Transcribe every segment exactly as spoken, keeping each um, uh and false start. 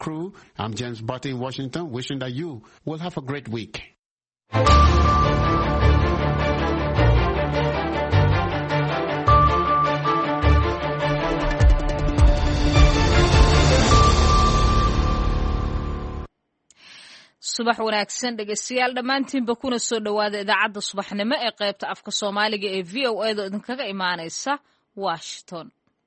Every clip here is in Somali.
crew, I'm James Barty in Washington, wishing that you will have a great week. subax wanaagsan dhegeystayaal dhammaantiinba kuna soo dhowaada idaacadda subaxnimo ee qaybta afka soomaaliga ee v o a da idinkaga imaanaysa Washington.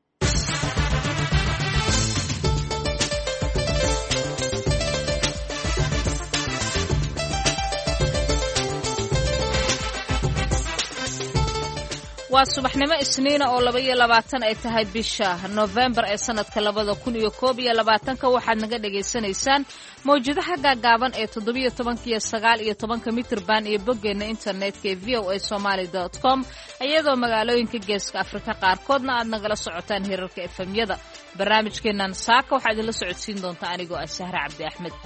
waa subaxnimo isniina oo laba iyo labaatan ay tahay bisha November ee sanadka labada kun iyo koob iyo labaatanka waxaad naga dhageysanaysaan mawjadaha gaagaaban ee toddoba iyo toban iyo sagaal iyo toban mitir baan iyo boggeena internetka ee v o a somali dot com iyadoo magaalooyinka geeska Afrika qaarkoodna aad nagala socotaan heerarka F M-yada barnaamijkeenan saaka waxaad idinla socodsiin doontaa anigoo ah Sahra Cabdi Axmed.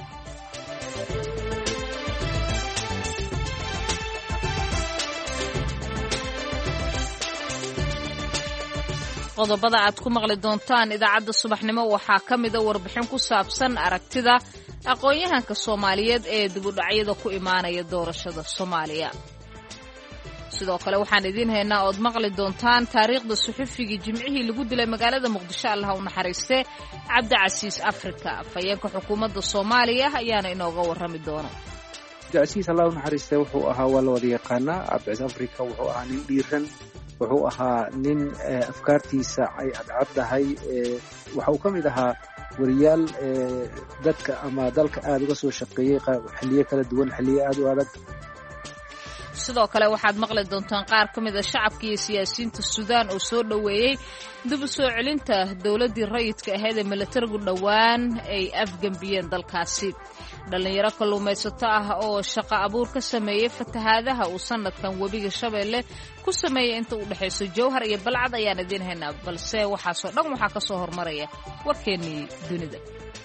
qodobada aad ku maqli doontaan idaacadda subaxnimo waxaa ka mid ah warbixin ku saabsan aragtida aqoon-yahanka Soomaaliyeed ee dib u dhacyada ku imaanaya doorashada Soomaaliya. sidoo kale waxaan idin haynaa ood maqli doontaan taariikhda suxufigii jimcihii lagu dilay magaalada Muqdisho Allah u naxariiste Cabdicasiis Afrika afayeenka xukuumadda Soomaaliya ayaana inooga warrami doona. Cabdicasiis Allah u naxariiste wuxuu ahaa wala wada yaqaanaa Cabdicasiis Afrika wuxuu ahaa nin dhiiran wuxuu ahaa nin afkaartiisa ay cadcaddahay waxa uu ka mid ahaa wariyaal dadka ama dalka aad uga soo shaqeeyey xilliyo kala duwan xilliyo aad u adag. sidoo kale waxaad maqli doontaan qaar ka mid ah shacabka iyo siyaasiyiinta Suudaan oo soo dhaweeyay dib u soo celinta dawladdii rayidka ahayd ee militarigu dhowaan ay afgambiyeen dalkaasi. dhalinyaro kalluumaysato ah oo shaqo abuur ka sameeyay fatahaadaha uu sanadkan webiga Shabeelle ku sameeyay inta u dhaxayso Jowhar iyo Balcad ayaan idin haynaa balse waxaasoo dhan waxaa ka soo hormaraya warkeennii dunida.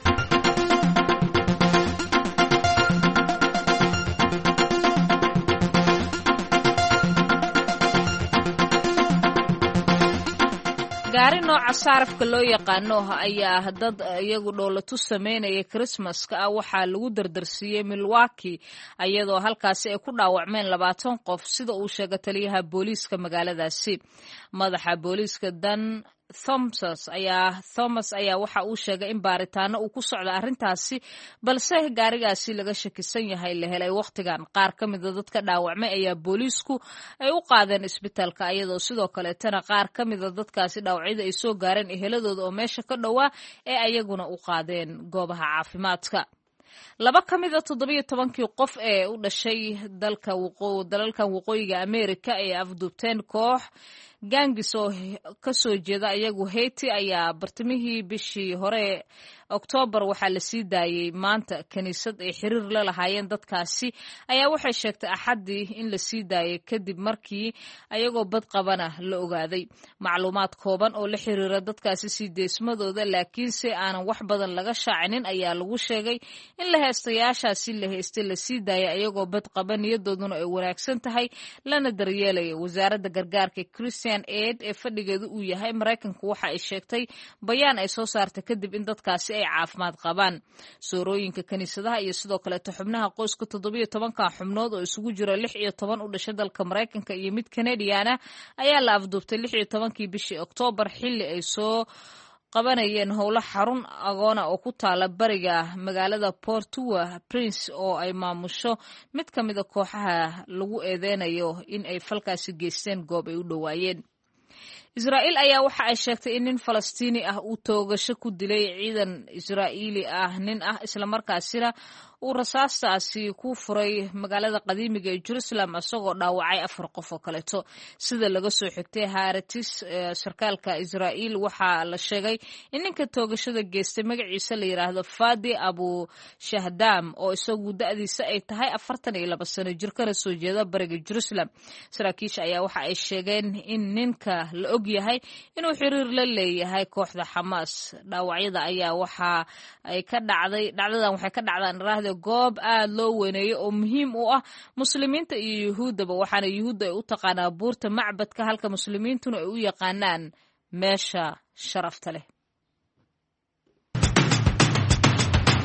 gaari nooca saarafka loo yaqaano ayaa dad iyagu dhoolatu sameynaya Christmaska ah waxaa lagu dardarsiiyey Milwaukee iyadoo halkaasi ay ku dhaawacmeen labaatan qof sida uu sheegay taliyaha booliiska magaaladaasi. madaxa booliiska Dan Thomas ayaa Thomas ayaa waxa uu sheegay in baaritaano uu ku socdo arrintaasi balse gaarigaasi laga shakisan yahay la helay waqtigan. qaar ka mid ah dadka dhaawacmay ayaa booliisku ay u qaadeen isbitaalka iyadoo sidoo kale tana qaar ka mid ah dadkaasi dhaawacyada ay soo gaareen eheladooda oo meesha ka dhowaa ee ayaguna u qaadeen goobaha caafimaadka. laba ka mid ah toddoba iyo tobankii qof ee u dhashay dalka waqooyi dalalkan waqooyiga Amerika ee afduubteen koox gaangis oo ka soo jeeda ayagu Haiti ayaa bartamihii bishii hore October waxaa la sii daayay maanta kaniisad ay xiriir la lahaayeen dadkaasi ayaa waxay sheegtay Axadii in la sii daayay kadib markii ayagoo bad qabana la ogaaday. macluumaad kooban oo la xiriira dadkaasi sii deesmadooda laakiinse aanan wax badan laga shaacinin ayaa lagu sheegay in la heestayaashaasi la heystay la sii daayay ayagoo bad qaba niyadooduna ay wanaagsan tahay lana daryeelaya. wasaaradda gargaarka Christian Aid ee fadhigeedu uu yahay Mareykanku waxa ay sheegtay bayaan ay soo saartay kadib in dadkaasi ay caafimaad qabaan. soorooyinka kaniisadaha iyo sidoo kale xubnaha qoyska toddoba iyo toban xubnood oo isugu jira lix iyo toban u dhashay dalka Mareykanka iyo mid Canadian ah ayaa la afduubtay lix iyo tobankii bishii October xilli ay soo qabanayeen howlo xarun agoona oo ku taala bariga magaalada Port-au-Prince oo ay maamusho mid ka mid ah kooxaha lagu eedeynayo in ay falkaasi geysteen goob ay u dhowaayeen. Israa'iil ayaa waxa ay sheegtay in nin Falastiini ah uu toogasho ku dilay ciidan Israa'iili ah nin ah isla markaasina uu rasaastaasi ku furay magaalada qadiimiga ee Jerusalem asagoo dhaawacay afar qof oo kaleeto. sida laga soo xigtay Haaretz sarkaalka Israa'iil waxaa la sheegay in ninka toogashada geystay magaciisa la yiraahdo Fadi Abu Shahdam oo isagu da'diisa ay tahay afartan iyo laba sano jir kana soo jeeda bariga Jerusalem. saraakiisha ayaa waxa ay sheegeen in ninka la og yahay inuu xiriir la leeyahay kooxda Xamaas. dhaawacyada ayaa waxa ay ka dhacday dhacdadan waxay ka dhacdaan raahda goob aad loo weyneeyo oo muhiim u ah muslimiinta iyo yuhuudaba waxaana yuhuudda ay u taqaanaa buurta macbadka halka muslimiintuna ay u yaqaanaan meesha sharafta leh.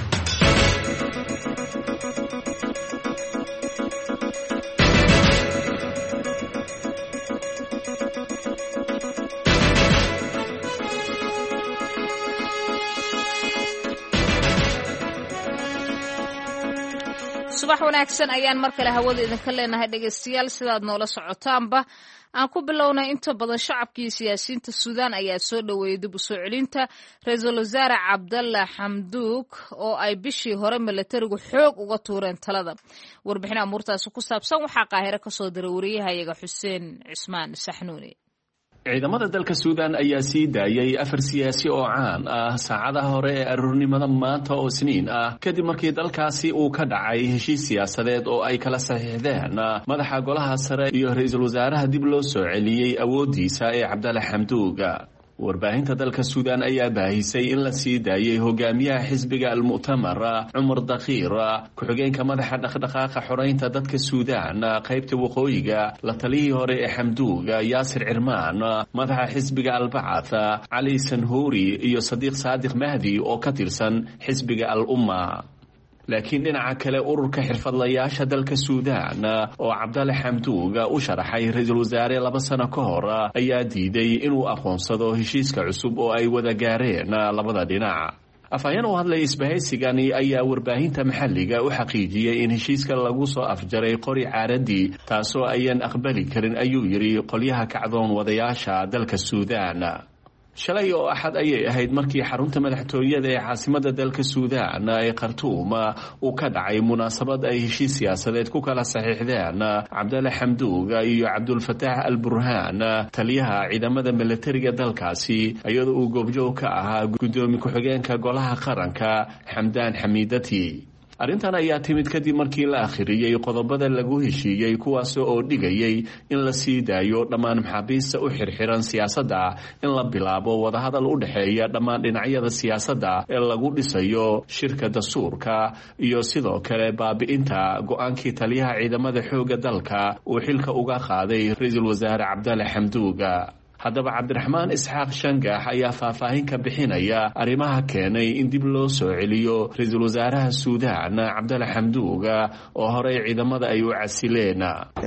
subax wanaagsan ayaan mar kale hawada idinka leenahay dhegaystayaal sidaad noola socotaanba aan ku bilownay inta badan shacabka iyo siyaasiyiinta suudaan ayaa soo dhoweeyey dib u soo celinta ra-iisul wasaare cabdalla xamduuk oo ay bishii hore milatarigu xoog uga tuureen talada. warbixin amuurtaasi ku saabsan waxaa qaahiro ka soo diray wariyahayaga xuseen cismaan saxnuuni. ciidamada dalka suudaan ayaa sii daayay afar siyaasi oo caan ah saacadaha hore ee aroornimada maanta oo isniin ah kadib markii dalkaasi uu ka dhacay heshiis siyaasadeed oo ay kala saxiixdeen madaxa golaha sare iyo ra-iisul wasaaraha dib loo soo celiyey awoodiisa ee cabdalle xamduug. warbaahinta dalka suudaan ayaa baahisay in la sii daayay hogaamiyaha xisbiga almu'tamar cumar dakhiir, ku-xigeenka madaxa dhaqdhaqaaqa xoreynta dadka suudaan qaybta waqooyiga, la taliyihii hore ee xamduug yaasir cirmaan, madaxa xisbiga albacath cali sanhuuri iyo sadiiq saadiq mahdi oo ka tirsan xisbiga al umma. laakiin dhinaca kale ururka xirfadlayaasha dalka suudaan oo cabdalle xamduug u sharaxay ra-iisul wasaare laba sano ka hor ayaa diiday inuu aqoonsado heshiiska cusub oo ay wada gaareen labada dhinac. afhayeen u hadlay isbahaysigani ayaa warbaahinta maxalliga u xaqiijiyey in heshiiska lagu soo afjaray qori caaradii taasoo ayan aqbali karin ayuu yidhi qolyaha kacdoon wadayaasha dalka suudaan. shalay oo axad ayay ahayd markii xarunta madaxtooyada ee caasimada dalka suudaan ee khartuum uu ka dhacay munaasabad ay heshiis siyaasadeed ku kala saxiixdeen cabdalle xamduug iyo cabdulfataax al burhaan, taliyaha ciidamada milatariga dalkaasi, iyadoo uu goobjoog ka ahaa guddoomiye ku-xigeenka golaha qaranka xamdaan xamiidati. arrintan ayaa timid kadib markii la akhriyey qodobada lagu heshiiyey kuwaas oo dhigayay in la sii daayo dhammaan maxaabiista u xirxiran siyaasadda, in la bilaabo wadahadal u dhexeeya dhammaan dhinacyada siyaasadda ee lagu dhisayo shirka dastuurka, iyo sidoo kale baabi'inta go-aankii taliyaha ciidamada xoogga dalka uu xilka uga qaaday ra-iisul wasaare cabdalle xamduug. haddaba cabdiraxmaan isxaaq shangax ayaa faahfaahin ka bixinaya arrimaha keenay in dib loo soo celiyo ra-iisul wasaaraha suudaan cabdalle xamduug oo horey ciidamada ay u casileen.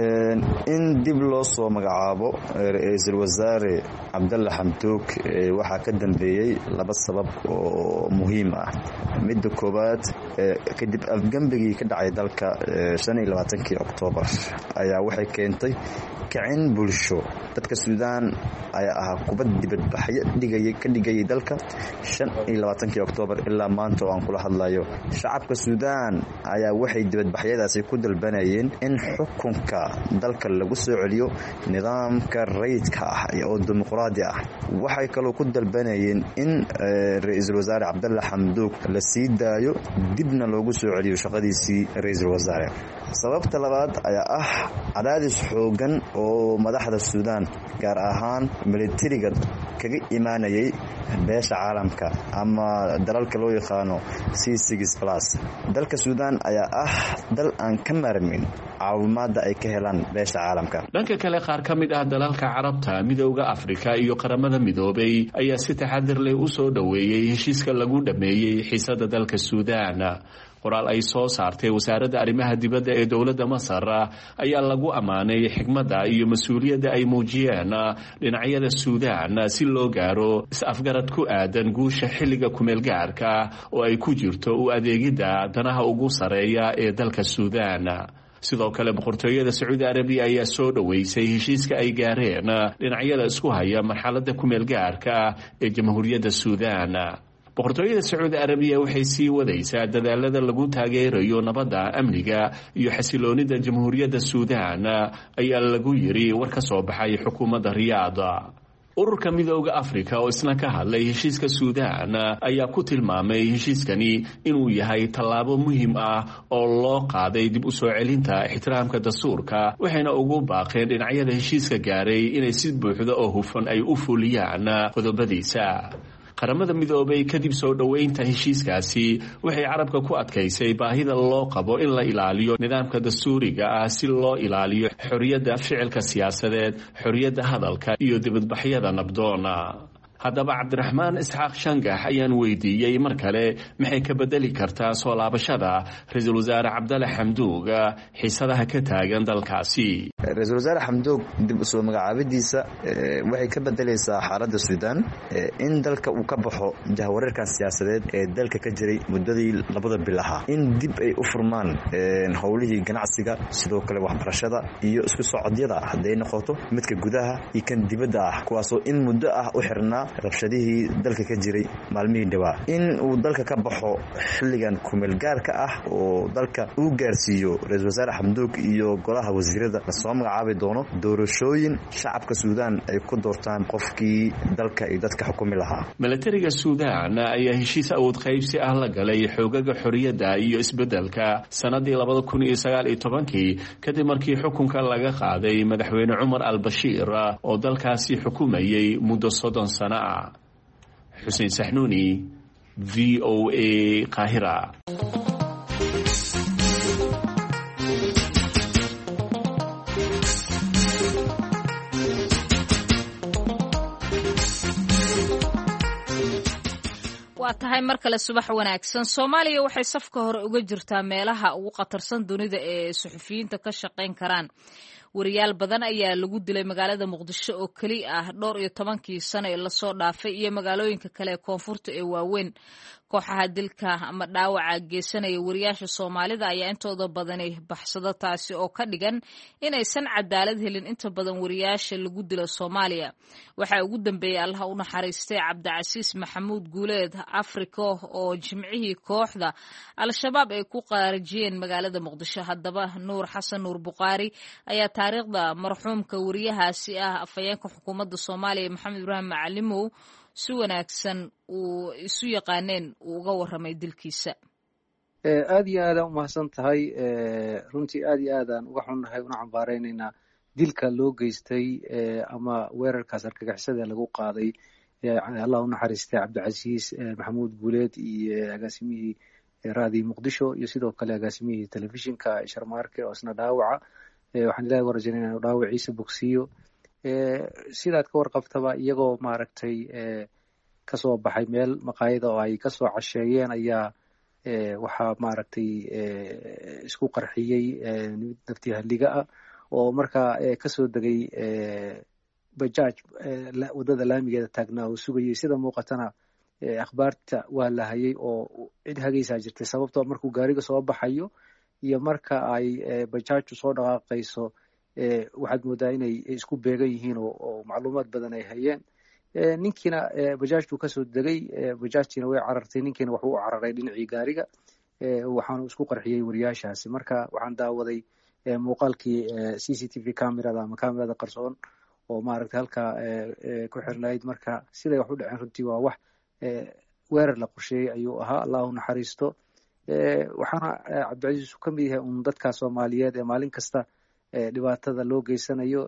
in dib loo soo magacaabo ra-iisul wasaare cabdalle xamduug waxaa ka dambeeyey laba sabab oo muhiim ah. midda koowaad, kadib afgembigii ka dhacay dalka shan iyo labaatankii oktoobar ayaa waxay keentay kicin bulsho. dadka suudaan ayaa ahaa kubad dibadbaxyo dhigayay ka dhigayay dalka shan iyo labaatankii oktoobar ilaa maanta oo aan kula hadlayo. shacabka suudaan ayaa waxay dibadbaxyadaasi ku dalbanayeen in xukunka dalka lagu soo celiyo nidaamka rayidka ah oo dimuqraadi ah. waxay kaloo ku dalbanayeen in ra-iisul wasaare cabdalle xamduug la sii daayo, dibna loogu soo celiyo shaqadiisii ra-iisul wasaare. sababta labaad ayaa ah cadaadis xoogan oo madaxda suudaan gaar ahaan militariga kaga imaanayay beesha caalamka ama dalalka loo yaqaano c six plus. dalka suudaan ayaa ah dal aan ka maarmin caawimaada ay ka helaan beesha caalamka. dhanka kale qaar ka mid ah dalalka carabta, midowda afrika iyo qaramada midoobay ayaa si taxadir leh u soo dhoweeyey heshiiska lagu dhameeyey xiisada dalka suudaan. qoraal ay soo saartay wasaaradda arrimaha dibadda ee dowladda masar ayaa lagu ammaanay xigmadda iyo mas-uuliyadda ay muujiyeen dhinacyada suudaan si loo gaaro is-afgarad ku aadan guusha xilliga kumeelgaarka oo ay ku jirto u adeegidda danaha ugu sareeya ee dalka suudaan. sidoo kale boqortooyada sacuudi arabiya ayaa soo dhoweysay heshiiska ay gaareen dhinacyada isku haya marxaladda kumeelgaarka ee jamhuuriyadda suudaan. boqortooyada sacuudi arabiya waxay sii wadaysaa dadaalada lagu taageerayo nabadda, amniga iyo xasiloonida jamhuuriyadda suudaan ayaa lagu yiri war ka soo baxay xukuumadda riyaad. ururka midowda afrika oo isna ka hadlay heshiiska suudaan ayaa ku tilmaamay heshiiskani inuu yahay tallaabo muhiim ah oo loo qaaday dib u soo celinta ixtiraamka dastuurka, waxayna ugu baaqeen dhinacyada heshiiska gaaray inay si buuxda oo hufan ay u fuliyaan qodobadiisa. qaramada midoobay kadib soo dhoweynta heshiiskaasi waxay carabka ku adkaysay baahida loo qabo in la ilaaliyo nidaamka dastuuriga ah si loo ilaaliyo xorriyadda ficilka siyaasadeed, xorriyadda hadalka iyo dibadbaxyada nabdoona. haddaba cabdiraxmaan isxaaq shangax ayaan weydiiyey mar kale maxay ka bedeli kartaa soo laabashada ra-iisul wasaare cabdalle xamduug xiisadaha ka taagan dalkaasi. ra-iisul wasaare xamduug dib u soo magacaabadiisa waxay ka bedelaysaa xaaladda suudaan in dalka uu ka baxo jahwareerkan siyaasadeed ee dalka ka jiray muddadii labada bil ahaa, in dib ay u furmaan howlihii ganacsiga, sidoo kale waxbarashada iyo isku socodyada hadday noqoto midka gudaha iyo kan dibadda ah, kuwaasoo in muddo ah u xirnaa rabshadihii dalka ka jiray maalmihii dhawaa. In uu dalka ka baxo xilligan kumeel gaarka ah oo dalka uu gaarsiiyo ra-iisul wasaare xamduug iyo golaha wasiirada lasoo magacaabi doono doorashooyin shacabka suudaan ay ku doortaan qofkii dalka iyo dadka xukumi lahaa. milatariga suudaan ayaa heshiis awood qaybsi ah la galay xoogaga xorriyadda iyo isbeddelka sanadii labada kun iyo sagaal iyo tobankii kadib markii xukunka laga qaaday madaxweyne cumar al-bashiir oo dalkaasi xukumayay muddo soddon sano ah. xuseen saxnuuni, v o a, Qaahira. waa tahay mar kale subax wanaagsan. Soomaaliya waxay safka hore uga jirtaa meelaha ugu khatarsan dunida ee suxufiyiinta ka shaqayn karaan. wariyaal badan ayaa lagu dilay magaalada muqdisho oo keli ah dhowr iyo tobankii sano ee lasoo dhaafay iyo magaalooyinka kale ee koonfurta ee waaweyn. kooxaha dilka ama dhaawaca geysanaya wariyaasha Soomaalida ayaa intooda badani baxsada, taasi oo ka dhigan inaysan cadaalad helin inta badan wariyaasha lagu dilo Soomaaliya. Waxa ugu dambeeyay Allah u naxariistay Cabdicasiis Maxamuud Guuleed Afrika oo jimcihii kooxda Al-Shabaab ay ku qaarajiyeen magaalada Muqdisho. Haddaba Nuur Xasan Nuur Buqaari ayaa taariikhda marxuumka wariyahaasi ah afayeenka xukuumadda Soomaaliya Maxamed Ibraahim Macalimow si wanaagsan uu isu yaqaaneen uu uga warramay dilkiisa. aad iyo aad u mahadsan tahay. runtii aad iyo aad aan uga xunnahay una cambaareynayna dilka loo geystay ama weerarkaas argagixisada lagu qaaday Allah u naxariistay Cabdicasiis Maxamuud Guuleed iyo agaasimihii raadii Muqdisho iyo sidoo kale agaasimihii telefishinka Sharmaarke oo isna dhaawaca. waxaan ilaahay u rajaynaynaa inuu dhaawaciisa bogsiiyo. sidaad ka warqabtaba iyagoo maaragtay kasoo baxay meel maqaayada oo ay kasoo casheeyeen ayaa waxaa maaragtay isku qarxiyey nafti halliga ah oo markaa kasoo degay bajaaj wadada laamigeeda taagnaa oo sugayay. sida muuqatana akhbaarta waa la hayay oo cid hagaysaa jirtay, sababtoo markuu gaariga soo baxayo iyo marka ay bajaajtu soo dhaqaaqayso waxaad moodaa inay isku beegan yihiin oo macluumaad badan ay hayeen. ninkiina bajaajtu kasoo degay, bajaajtiina way carartay, ninkiina wuxuu u cararay dhinacii gaariga, waxaanu isku qarxiyey wariyaashaasi. marka waxaan daawaday muuqaalkii c c t v camerada ama camerada qarsoon oo maaragtay halkaa ku xirnayd. marka siday wax u dhaceen runtii waa wax weerar la qorsheeyey ayuu ahaa. Allah u naxariisto. waxaana Cabdicasiis ka mid yahay un dadka Soomaaliyeed ee maalin kasta dhibaatada loo geysanayo.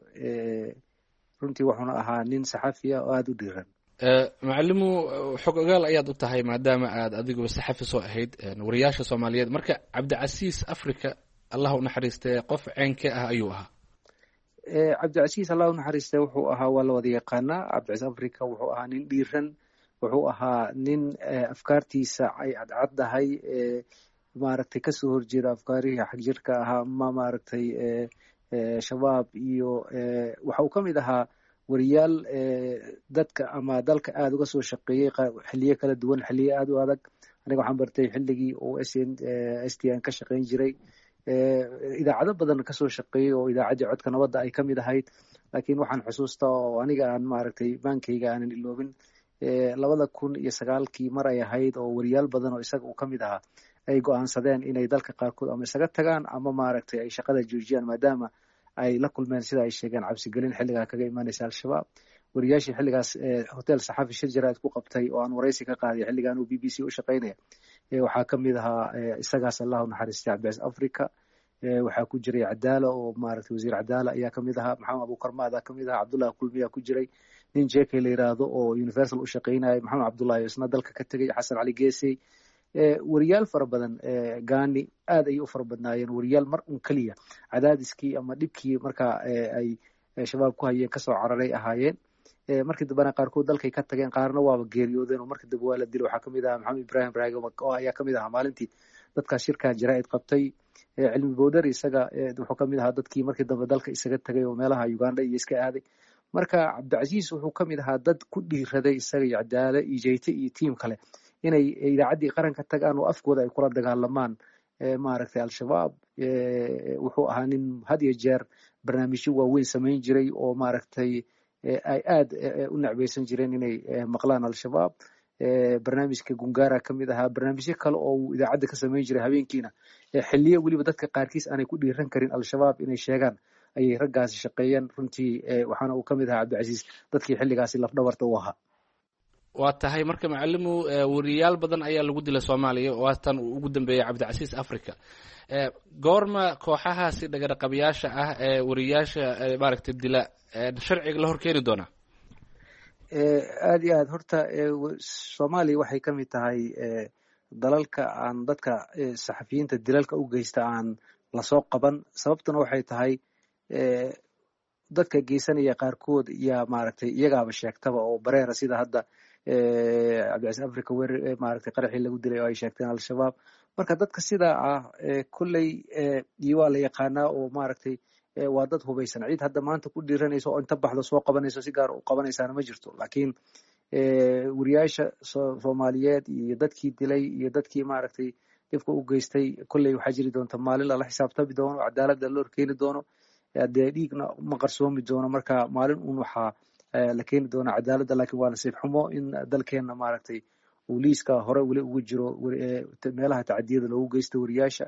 runtii wuxuuna ahaa nin saxafi ah oo aada u dhiiran. macalimu xog ogaal ayaad u tahay maadaama aad adiguba saxafi soo ahayd wariyaasha Soomaaliyeed. marka Cabdicasiis Afrika Allah u naxariistay qof ceenke ah ayuu ahaa. Cabdicasiis Allah u naxariistay wuxuu ahaa waa la wada yaqaanaa. Cabdicasiis Afrika wuxuu ahaa nin dhiiran, wuxuu ahaa nin afkaartiisa ay cadcaddahay, maaragtay kasoo horjeeda afkaarihii xagjirka ahaa ma maaragtay shabaab iyo waxa uu ka mid ahaa wariyaal dadka ama dalka aada uga soo shaqeeyey xilliyo kala duwan, xilliyo aada u adag. aniga waxaan bartay xilligii uu s t n ka shaqayn jiray, idaacado badan kasoo shaqeeyey oo idaacaddii codka nabadda ay ka mid ahayd. laakiin waxaan xusuustaa oo aniga aan maaragtay baankayga aanan iloobin labada kun iyo sagaalkii mar ay ahayd oo wariyaal badan oo isaga uu ka mid ahaa ay go'aansadeen inay dalka qaarkood ama isaga tagaan ama maaragtay ay shaqada joojiyaan maadaama ay la kulmeen sida ay sheegeen cabsigelin xilligaa kaga imaanaysa al-shabaab. wariyaashii xilligaas hotel saxafi shir jaraa'id ku qabtay oo aan waraysi ka qaaday xilligan uu b b c u shaqaynaya waxaa ka mid ahaa isagaas Allah u naxariistay Cabdicasiis Afrika. waxaa ku jiray Cadaala oo maaragtay wasiir Cadaala ayaa ka mid ahaa, maxamed abuukar maada ka mid ahaa, cabdullahi kulmiya ku jiray, nin jeke la yiraahdo oo universal u shaqaynayay, maxamed cabdullahi isna dalka ka tegay, xasan cali geesey, wariyaal fara badan. gaani aad ay u fara badnaayeen, wariyaal mar un keliya cadaadiskii ama dhibkii markaa ay shabaab ku hayeen kasoo cararay ahaayeen. markii dambena qaarkood dalkay ka tageen, qaarna waaba geeriyoodeen oo markii dambe waa la dilay. waxaa kamid ahaa maxamed ibrahim raage oo ayaa kamid ahaa maalintii dadkaas shirkan jaraa'id qabtay. cilmi boodari isaga wuxuu kamid ahaa dadkii markii dambe dalka isaga tagay oo meelaha uganda iyo iska aaday. marka cabdicasiis wuxuu kamid ahaa dad ku dhiiraday isaga iyo cadaale iyo jeyte iyo tiim kale inay idaacaddii qaranka tagaan oo afkooda ay kula dagaalamaan maaragtay al-shabaab. wuxuu ahaa nin had iyo jeer barnaamijyo waaweyn samayn jiray oo maaragtay ay aad u necbaysan jireen inay maqlaan al-shabaab. barnaamijka gungaara kamid ahaa, barnaamijyo kale oo uu idaacadda ka samayn jiray habeenkiina xiliyo weliba dadka qaarkiis aanay ku dhiiran karin al-shabaab inay sheegaan ayay raggaasi shaqeeyeen runtii. waxaana uu kamid ahaa cabdicasiis dadkii xilligaasi lafdhabarta u ahaa. waa tahay marka macalimu wariyaal badan ayaa lagu dilay soomaaliya oo haatan uu ugu dambeeyey cabdicasiis africa. goorma kooxahaasi dhagaraqabayaasha ah ee wariyaasha maaragtay dila sharciga la horkeeni doonaa? aada iyo aad horta soomaaliya waxay kamid tahay dalalka aan dadka saxafiyiinta dilalka u geysta aan lasoo qaban. sababtuna waxay tahay dadka geysanaya qaarkood yaa maaragtay iyagaaba sheegtaba oo bareera, sida hadda cabdicasiis africa wer maaragtay qaraxii lagu dilay oo ay sheegteen al-shabaab. marka dadka sidaa ah kolley iyo waa la yaqaanaa oo maaragtay waa dad hubaysan. ciid hadda maanta ku dhiiranayso oo inta baxdo soo qabanayso si gaar u qabanaysaana ma jirto. laakiin wariyaasha soomaaliyeed iyo dadkii dilay iyo dadkii maaragtay dhibka u geystay kolley waxaa jiri doonta maalin lala xisaabtami doono, cadaaladda la horkeeni doono. dee dhiigna ma qarsoomi doono. marka maalin un waxaa la keeni doona cadaaladda. laakiin waa nasiib xumo in dalkeena maaragtay uu liiska hore weli ugu jiro meelaha tacadiyada loogu geysta wariyaasha,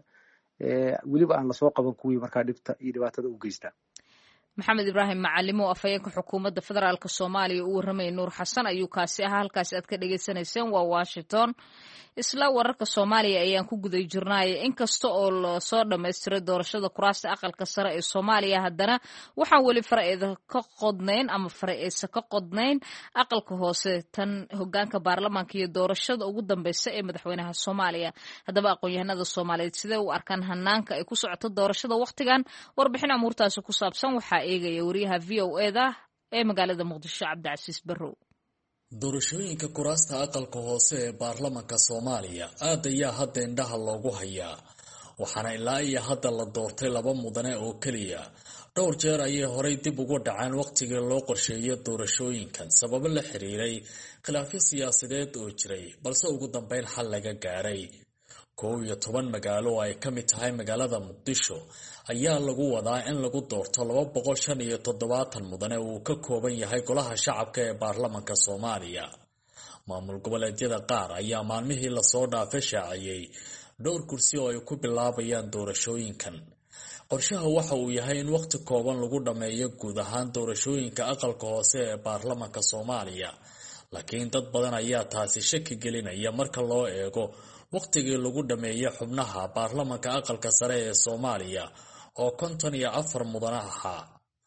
weliba aan lasoo qaban kuwii markaa dhibta iyo dhibaatada u geysta. maxamed ibraahim macalimo afhayeenka xukuumadda federaalk soomaaliya u warramay nuur xasan ayuu kaasi ahaa. halkaasi aad ka dhagaysanayseen waa washington. isla wararka soomaaliya ayaan ku guday jirnaaye inkasta oo lasoo dhamaystiray doorashada kuraasta aqalka sare ee soomaaliya, haddana waxaan weli faraeeda ka qodnayn ama faraeesa ka qodnayn aqalka hoose, tan hogaanka baarlamaanka iyo doorashada ugu dambeysa ee madaxweynaha soomaaliya. haddaba aqoon-yahanada soomaaliyeed sidee u arkaan hanaanka ay ku socoto doorashada wakhtigan? warbixin amuurtaasi ku saabsan waxaa eegaya wariyaha v o eda ee magaalada muqdisho cabdicasiis barrow. doorashooyinka kuraasta aqalka hoose ee baarlamanka soomaaliya aad ayaa hadda indhaha loogu hayaa, waxaana ilaa iyo hadda la doortay laba mudane oo keliya. dhowr jeer ayay horay dib ugu dhaceen wakhtigii loo qorsheeyo doorashooyinkan sababo la xiriiray khilaafyo siyaasadeed oo jiray, balse ugu dambeyn xal laga gaaray. kow iyo toban magaalo oo ay ka mid tahay magaalada muqdisho ayaa lagu wadaa in lagu doorto laba boqol shan iyo toddobaatan mudane uu ka kooban yahay golaha shacabka ee baarlamanka soomaaliya. maamul goboleedyada qaar ayaa maalmihii lasoo dhaafay shaaciyey dhowr kursi oo ay ku bilaabayaan doorashooyinkan. qorshaha waxa uu yahay in wakhti kooban lagu dhammeeyo guud ahaan doorashooyinka aqalka hoose ee baarlamanka soomaaliya, laakiin dad badan ayaa taasi shaki gelinaya marka loo eego wakhtigii lagu dhameeyey xubnaha baarlamanka aqalka sare ee soomaaliya oo konton iyo afar mudane ahaa.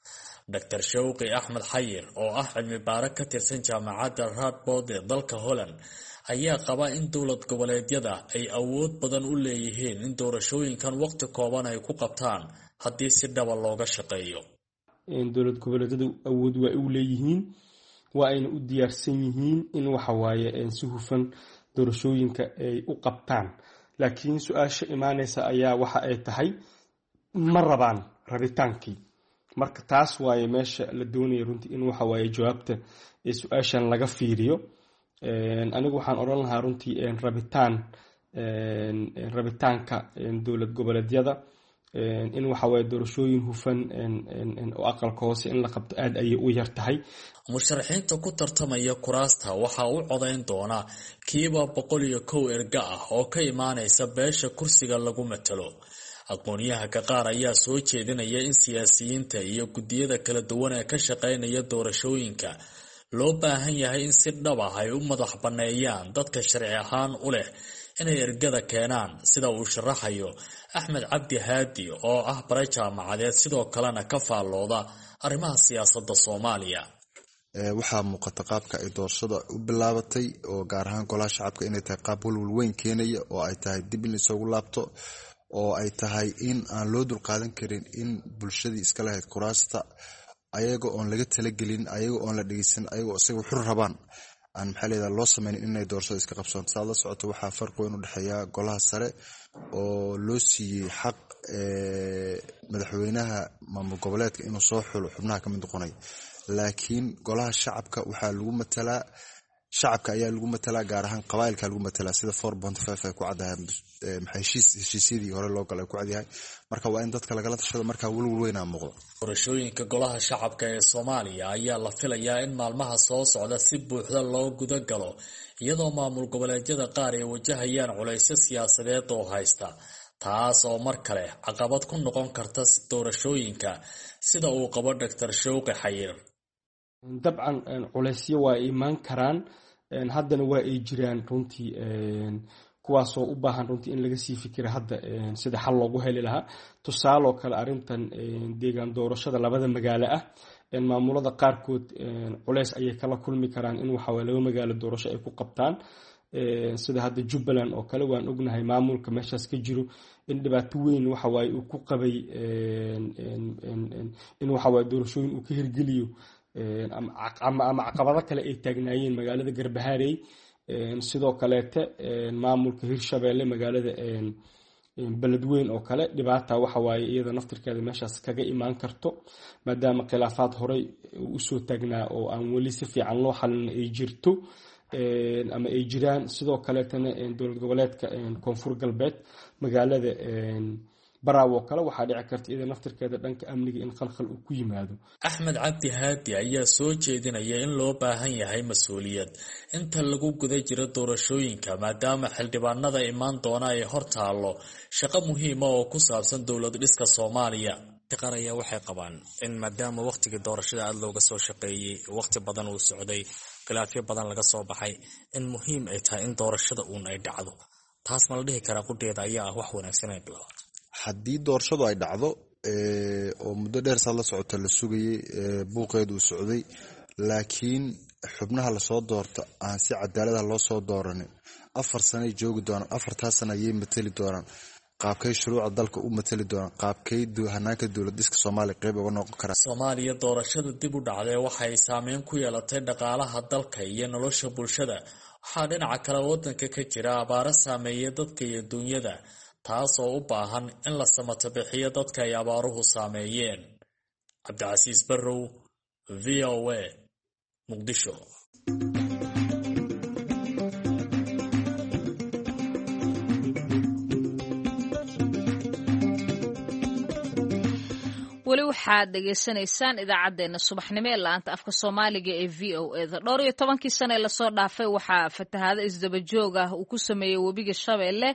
doctor shawqi axmed xayir oo ah cilmi baare ka tirsan jaamacadda radboud ee dalka holland ayaa qaba in dowlad goboleedyada ay awood badan u leeyihiin in doorashooyinkan wakhti kooban ay ku qabtaan haddii si dhaba looga shaqeeyo. dowlad goboleedyadu awood waa u leeyihiin, waa ayna u diyaarsan yihiin in waxawaaye si hufan doorashooyinka ay u qabtaan. laakiin su-aasha imaanaysa ayaa waxa ay tahay ma rabaan rabitaankii. marka taas waaye meesha la doonaya runtii in waxawaaye jawaabta ee su-aashan laga fiiriyo. anigu waxaan odhan lahaa runtii rabitaan rabitaanka dowlad goboleedyada in waxawaaye doorashooyin hufan oo aqalka hoose in la qabto aad ayay u yar tahay. musharaxiinta ku tartamaya kuraasta waxaa u codayn doona kiiba boqol iyo kow erga ah oo ka imaanaysa beesha kursiga lagu matalo. aqoon-yahanka qaar ayaa soo jeedinaya in siyaasiyiinta iyo guddiyada kala duwan ee ka shaqeynaya doorashooyinka loo baahan yahay in si dhab ah ay u madax banneeyaan dadka sharci ahaan u leh inay ergada keenaan, sida uu sharaxayo axmed cabdi haadi oo ah bare jaamacadeed sidoo kalena ka faallooda arrimaha siyaasadda soomaaliya. waxaa muuqata qaabka ay doorashada u bilaabatay oo gaar ahaan golaha shacabka inay tahay qaab walwal weyn keenaya, oo ay tahay dib in isugu laabto, oo ay tahay in aan loo dulqaadan karin in bulshadii iska lahayd kuraasta ayaga oon laga talagelin ayaga oon la dhegeysan ayaga isaga xur rabaan aan maxaa leedahay loo sameynin inay doorashada iska qabsoon saad la socoto waxaa farqi weyn u dhexeeya golaha sare oo loo siiyey xaq madaxweynaha maamul goboleedka inuu soo xulo xubnaha ka mid noqonay laakiin golaha shacabka waxaa lagu matalaa shacabka ayaa lagu matalaa gaar ahaan qabaa'ilka lagu matalaa sida four point five ay ku caddahay maxay heshiisyadii hore loo galay ku cadyahay marka waa in dadka lagala tashado markaa welwel weynaa muuqdo doorashooyinka golaha shacabka ee Soomaaliya ayaa la filayaa in maalmaha soo socda si buuxda loo guda galo iyadoo maamul goboleedyada qaar ay wajahayaan culaysyo siyaasadeed oo haysta taas oo mar kale caqabad ku noqon karta doorashooyinka sida uu qabo Doctor Showqi Xayir dabcan culaysyo waa iman karaan haddana waa ay jiraan runtii kuwaasoo u baahan runtii in laga sii fikiro hadda sida xal loogu heli lahaa tusaaloo kale arrintan deegaan doorashada labada magaalo ah maamulada qaarkood culays ayay kala kulmi karaan in waxawaa laba magaalo doorasho ay ku qabtaan sida hadda Jubbaland oo kale waan ognahay maamulka meeshaas ka jiro in dhibaato weyn waxawaaye uu ku qabay in waxawaaye doorashooyin uu ka hirgeliyo ama ama caqabado kale ay taagnaayeen magaalada Garbaharey sidoo kaleete maamulka Hirshabeelle magaalada beledweyn oo kale dhibaata waxa waaye iyada naftirkeeda meeshaas kaga imaan karto maadaama khilaafaad horey u soo taagnaa oo aan weli si fiican loo xalin ay jirto ama ay jiraan sidoo kaleetana dowlad goboleedka koonfur galbeed magaalada baraawo kale waxaa dhici karta iyada naftirkeeda dhanka amniga in khalkhal uu ku yimaado Axmed Cabdi Haadi ayaa soo jeedinaya in loo baahan yahay mas'uuliyad inta lagu guda jiro doorashooyinka maadaama xildhibaanada imaan doona ay hortaalo shaqo muhiim ah oo ku saabsan dowlad dhiska Soomaaliya taqaraya waxay qabaan in maadaama waqtiga doorashada aad looga soo shaqeeyay waqti badan uu socday khilaafyo badan laga soo baxay in muhiim ay tahay in doorashada uun ay dhacdo taas ma la dhihi karaa qudheeda ayaa ah wax wanaagsan ay bilowday haddii doorashadu ay dhacdo oo muddo dheer saad la socota la sugayay buuqeedu uu socday laakiin xubnaha lasoo doorto aan si cadaalada loo soo dooranin afar sanay joogi doonaan afartaa sana ayay matali doonaan qaabkay shuruucda dalka u matali doonaan qaabkay hanaanka dowlad dhiska Soomaaliya qayb uga noqon karaan Soomaaliya doorashada dib u dhacday waxay saameyn ku yeelatay dhaqaalaha dalka iyo nolosha bulshada waxaa dhinaca kale wadanka ka jira abaaro saameeya dadka iyo dunyada taas oo u baahan in la samato bixiyo dadka ay abaaruhu saameeyeen Cabdicasiis Barrow V O A Muqdisho weli waxaad dhegaysanaysaan idaacadeena subaxnimo ee laanta afka Soomaaliga ee V O A da dhowr iyo tobankii sano ee lasoo dhaafay waxaa fatahaado isdaba joog ah uu ku sameeyay webiga Shabeelle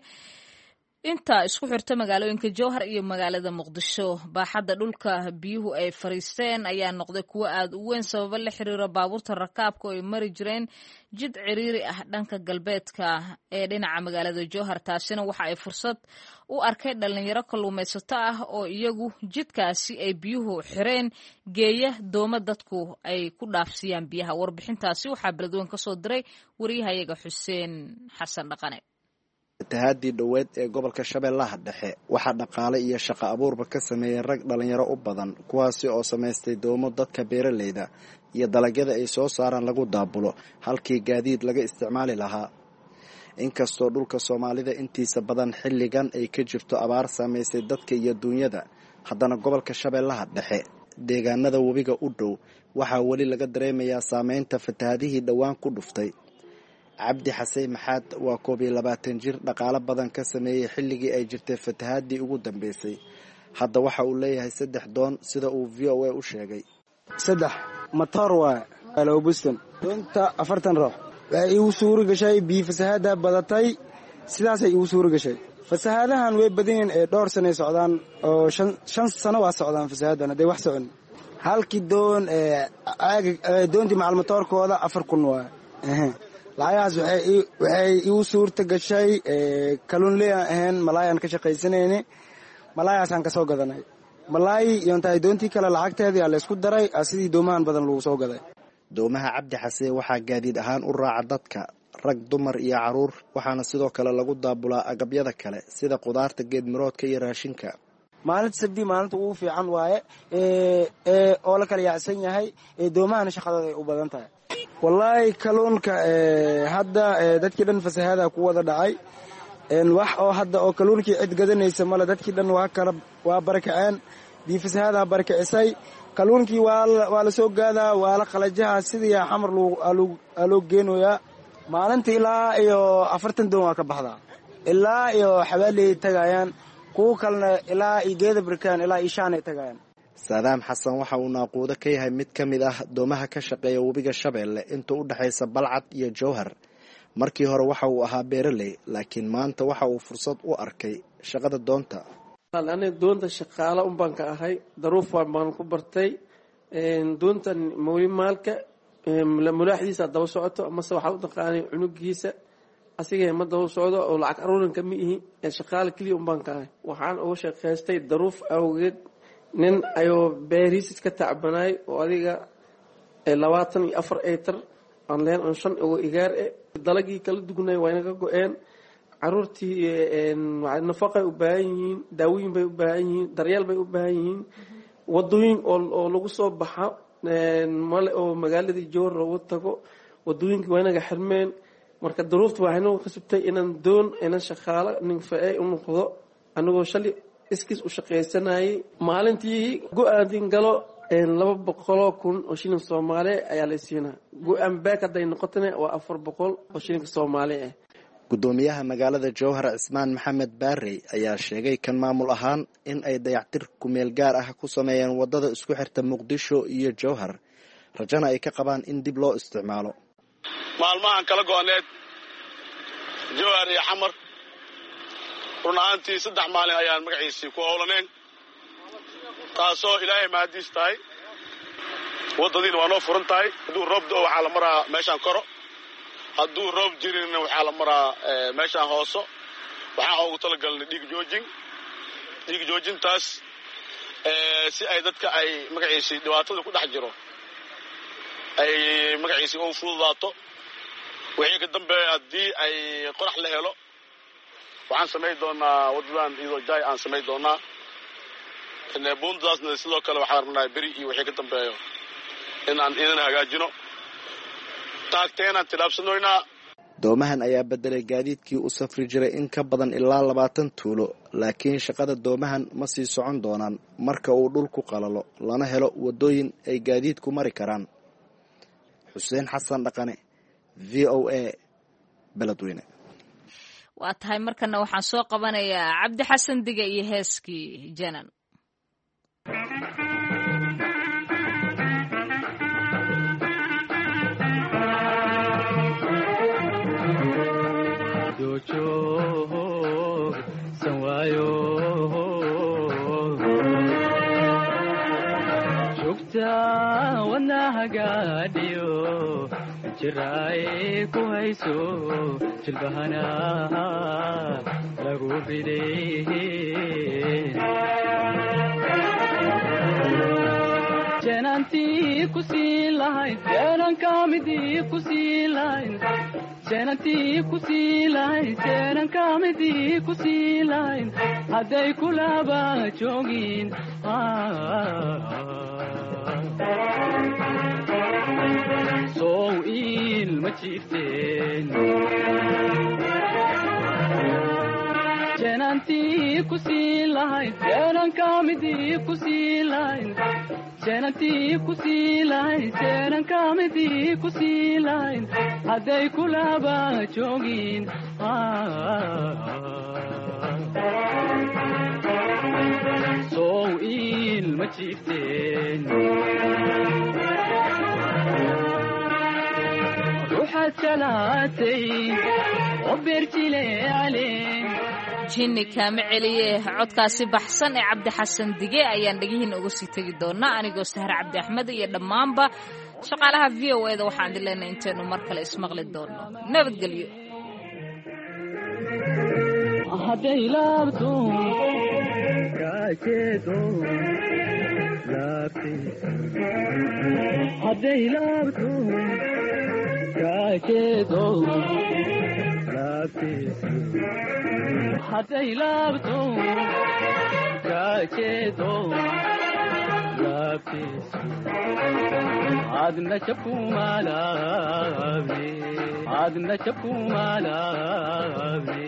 inta isku xirta magaalooyinka Jowhar iyo magaalada Muqdisho baaxadda dhulka biyuhu ay fariisteen ayaa noqday kuwo aad u weyn sabab la xiriira baabuurta rakaabka oo ay mari jireen jid ciriiri ah dhanka galbeedka ee dhinaca magaalada Jowhar taasina waxa ay fursad u arkay dhalinyaro kalluumaysato ah oo iyagu jidkaasi ay biyuhu xireen geeya dooma dadku ay ku dhaafsiyaan biyaha warbixintaasi waxaa beledweyn ka soo diray wariyahayaga Xuseen Xasan Dhaqane fatahaadii dhoweed ee gobolka Shabeellaha Dhexe waxaa dhaqaale iyo shaqo abuurba ka sameeyay rag dhalinyaro u badan kuwaasi oo samaystay doomo dadka beeraleyda iyo dalagyada ay soo saaraan lagu daabulo halkii gaadiid laga isticmaali lahaa inkastoo dhulka Soomaalida intiisa badan xilligan ay ka jirto abaar saameysay dadka iyo dunyada haddana gobolka Shabeellaha Dhexe deegaanada webiga u dhow waxaa weli laga dareemayaa saameynta fatahaadihii dhowaan ku dhuftay Cabdi Xasey Maxaad waa koob iyo labaatan jir dhaqaale badan ka sameeyay xilligii ay jirtay fatahaadii ugu dambeysay hadda waxa uu leeyahay saddex doon sida uu V O A u sheegay saddex motor waa alobustan doonta afartan ruux waxay igu suuri gashay biyo fasahaada badatay sidaasay igu suuri gashay fasahaadahan way badanyihiin ee dhowr sano socdaan oo shan shan sano waa socdaan fasahaadan haday wax socon halkii doon ee doontii macal motorkooda afar kun waa lacagahaas waxay igu suurta gashay kalluun leeyahan ahayn malaayaan ka shaqaysanayni malaayaasaan ka soo gadanay malaay yoontahay doontii kale lacagteedii aa la isku daray sidii doomahan badan lagu soo gaday doomaha Cabdi Xasey waxaa gaadiid ahaan u raaca dadka rag dumar iyo caruur waxaana sidoo kale lagu daabulaa agabyada kale sida qudaarta geed miroodka iyo raashinka maalinta sabdi maalinta ugu fiican waaye oo la kala yaacsan yahay doomahana shaqadooda ay u badan tahay. wallaahi kalluunka hadda dadkii dhan fasahaada ku wada dhacay wax oo hadda oo kalluunkii cid gadanaysa male, dadkii dhan waa kala waa barakaceen, biyo fasahaada barakicisay. kalluunkii waa la soo gaadaa, waa la qalajaha sidii xamar loo geenooyaa. maalintii ilaa iyo afartan doon waa ka baxdaa, ilaa iyo xabaaley tagayaan, kuwa kalena ilaa iyo geeda barkaan ilaa iyo shaan ay tagayaan. saadaam xasan waxa uu naaquudo ka yahay mid ka mid ah doomaha ka shaqeeya webiga Shabeelle inta u dhaxaysa Balcad iyo Jowhar. markii hore waxa uu ahaa beeraley, laakiin maanta waxa uu fursad u arkay shaqada doonta. aniga doonta shaqaale un baan ka ahay, daruuf baan ku bartay. doontan mawli maalka mulaaxdiisa daba socoto amase waxaa u taqaanay cunugiisa asiga ma daba socdo oo lacag aruurinka ma ihi, shaqaale keliya un baan ka ahay. waxaan uga shaqaystay daruuf awgeed. nin ayuu beerihiis ka tacbanay oo adiga labaatan iyo afar acre aan leen on shan oo igaar eh dalagii kala dugnay waa inaga go-een. caruurtii nafaqay u baahan yihiin, daawooyin bay u baahan yihiin, daryeel bay u baahan yihiin. wadooyin oo lagu soo baxa male oo magaaladii Jowhar loogu tago, wadooyinkii waa inaga xirmeen. marka daruufta waxay nagu kasubtay inaan doon inaan shaqaalo nin faa u noqdo. anigoo shalay iskiis u shaqaysanayay, maalintii go-aan galo laba boqoloo kun oo shilin Soomaali ayaa la siinaa. go-aan baak hadday noqotana waa afar boqol oo shilinka Soomaali ah. gudoomiyaha magaalada Jowhar Cismaan Maxamed Baarey ayaa sheegay kan maamul ahaan in ay dayactir ku meel gaar ah ku sameeyeen wadada isku xirta Muqdisho iyo Jowhar, rajana ay ka qabaan in dib loo isticmaalo. maalmahan kala go'aneed Jowhar iyo Xamar runaantii saddex maalin ayaan magaciisii ku howlaneen, taasoo ilaahay mahadiis tahay. wadadiina waa noo furan tahay. hadduu roob da'o waxaa la maraa meeshaan koro, hadduu roob jirinna waxaa la maraa meeshaan hooso. waxaan ugu talagalnay dhiig joojin dhiig joojintaas si ay dadka ay magaciisii dhibaatada ku dhex jiro ay magaciisii ugu fududaato. wixii ka dambeeya haddii ay qorax la helo waxaan samayn doonaa wadadan iyadoo jaay aan samayn doonaa. buundadaasna sidoo kale waxaan rabnaa beri iyo wixii ka dambeeyo inaan idin hagaajino, taagteenaan tilaabsanoynaa. doomahan ayaa bedelay gaadiidkii u safri jiray in ka badan ilaa labaatan tuulo, laakiin shaqada doomahan ma sii socon doonaan marka uu dhulku qalalo lana helo wadooyin ay gaadiidku mari karaan. xuseen xasan dhaqane, v o a, Beledweyne. waa tahay markana waxaan soo qabanayaa Cabdi Xasan Dige iyo heeskii Janan. dojo sanwayo shukta wanaha gaadhiyo jiray ku hayso jilbahana lagu bidey jananti kusii lahayn janan kamidi kusii lahayn jananti kusii lahayn janan kamidi kusii lahayn hadday kulaba joogin sow ilma jiifteen jananti kusii lahayn janan kamidi kusii lahayn jananti kusii lahayn janan kamidi kusii lahayn hadday kulaba joogin sow ilma jiifteen ruuxaad jalaatay oo beerjile caleen jinni kaama celiye. codkaasi baxsan ee Cabdi Xasan Dige ayaan dhagihiina uga sii tegi doonaa anigoo Sahra Cabdi Axmed iyo dhammaanba shaqaalaha v o a da waxaan dileynaa inteenu mar kale ismaqli doono. nabadgelyo. hadday laabto kaajeedo laabtiisa hadday laabto kaajeedo laabtiisa hadday laabto jeedo laabtiisu adna jabkumaalaabe adna jabkumaalaabe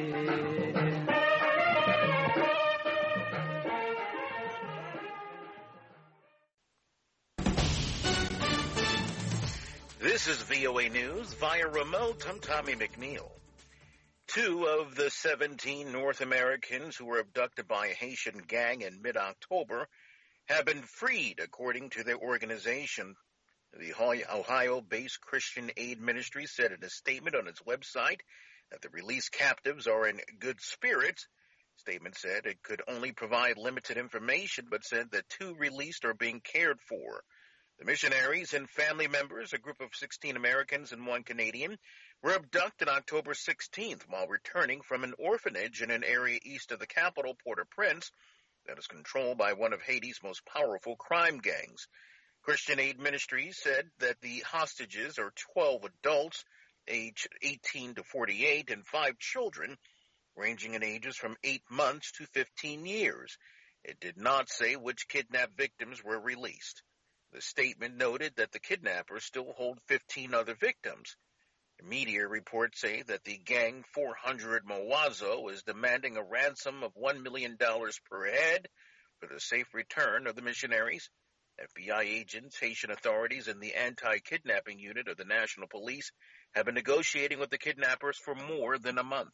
This is V O A News via remote. I'm Tommy McNeil. Two of the seventeen North Americans who were abducted by a Haitian gang in mid-October have been freed, according to their organization. The Ohio-based Christian Aid Ministry said in a statement on its website that the released captives are in good spirits. The statement said it could only provide limited information, but said that two released are being cared for. The missionaries and family members, a group of sixteen Americans and one Canadian, were abducted October sixteenth while returning from an orphanage in an area east of the capital, Port-au-Prince, that is controlled by one of Haiti's most powerful crime gangs. Christian Aid Ministries said that the hostages are twelve adults, aged eighteen to forty-eight, and five children, ranging in ages from eight months to fifteen years. It did not say which kidnapped victims were released. The statement noted that the kidnappers still hold fifteen other victims. Media reports say that the gang four hundred Mawazo is demanding a ransom of one million dollars per head for the safe return of the missionaries. F B I agents, Haitian authorities, and the anti-kidnapping unit of the National Police have been negotiating with the kidnappers for more than a month.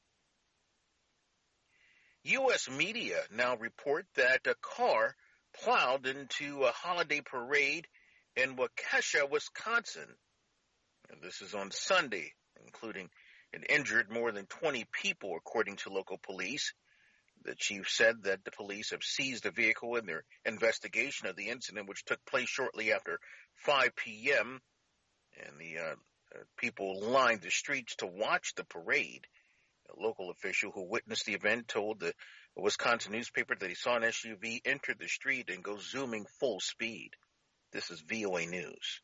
U S media now report that a car plowed into a holiday parade in Waukesha, Wisconsin. And this is on Sunday, including it injured more than twenty people, according to local police. The chief said that the police have seized the vehicle in their investigation of the incident, which took place shortly after five p.m., and the uh, uh, people lined the streets to watch the parade. A local official who witnessed the event told the Wisconsin newspaper that he saw an S U V enter the street and go zooming full speed. This is V O A News.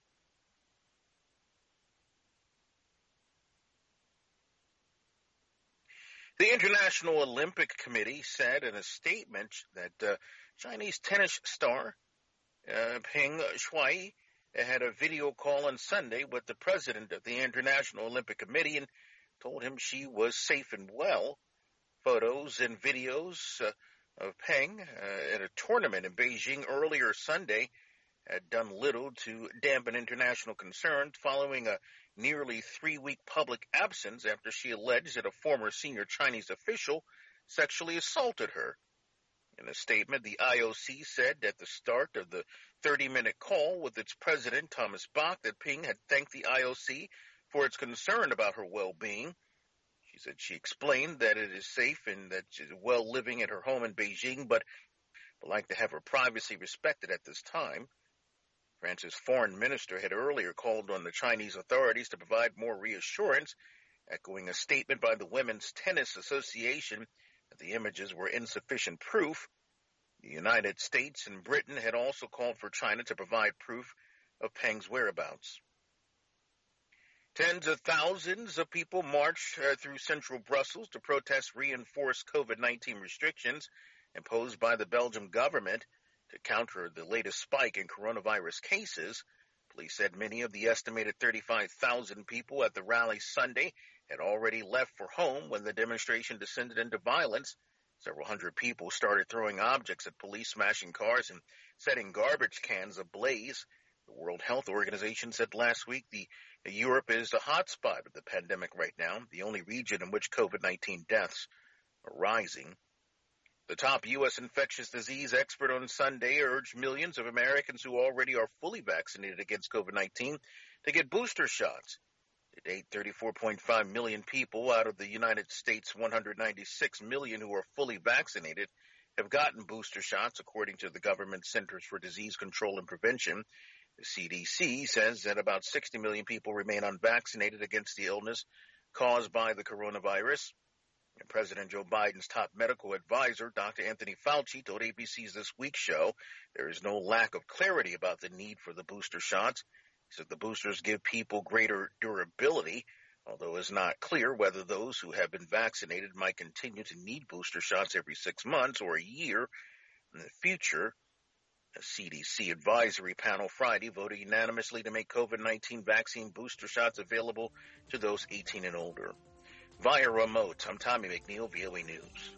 The International Olympic Committee said in a statement that uh, Chinese tennis star uh, Peng Shuai had a video call on Sunday with the president of the International Olympic Committee and told him she was safe and well. Photos and videos uh, of Peng uh, at a tournament in Beijing earlier Sunday had done little to dampen international concerns following a nearly three-week public absence after she alleged that a former senior Chinese official sexually assaulted her. In a statement, the I O C said at the start of the thirty-minute call with its president, Thomas Bach, that Peng had thanked the I O C for its concern about her well-being. She said she explained that it is safe and that she's well living at her home in Beijing, but would like to have her privacy respected at this time. France's foreign minister had earlier called on the Chinese authorities to provide more reassurance, echoing a statement by the Women's Tennis Association that the images were insufficient proof. The United States and Britain had also called for China to provide proof of Peng's whereabouts. Tens of thousands of people marched uh, through central Brussels to protest reinforced COVID nineteen restrictions imposed by the Belgian government to counter the latest spike in coronavirus cases. Police said many of the estimated thirty-five thousand people at the rally Sunday had already left for home when the demonstration descended into violence. Several hundred people started throwing objects at police, smashing cars, and setting garbage cans ablaze. The World Health Organization said last week the Europe is the hotspot of the pandemic right now, the only region in which COVID nineteen deaths are rising. The top U S infectious disease expert on Sunday urged millions of Americans who already are fully vaccinated against COVID nineteen to get booster shots. To date, thirty-four point five million people out of the United States' one hundred ninety-six million who are fully vaccinated have gotten booster shots, according to the government Centers for Disease Control and Prevention. The C D C says that about sixty million people remain unvaccinated against the illness caused by the coronavirus. And President Joe Biden's top medical advisor, Doctor Anthony Fauci, told A B C's This Week show there is no lack of clarity about the need for the booster shots. He said the boosters give people greater durability, although it's not clear whether those who have been vaccinated might continue to need booster shots every six months or a year. in the future. A C D C advisory panel Friday voted unanimously to make COVID nineteen vaccine booster shots available to those eighteen and older. Via remote, I'm Tommy McNeil, V O A News.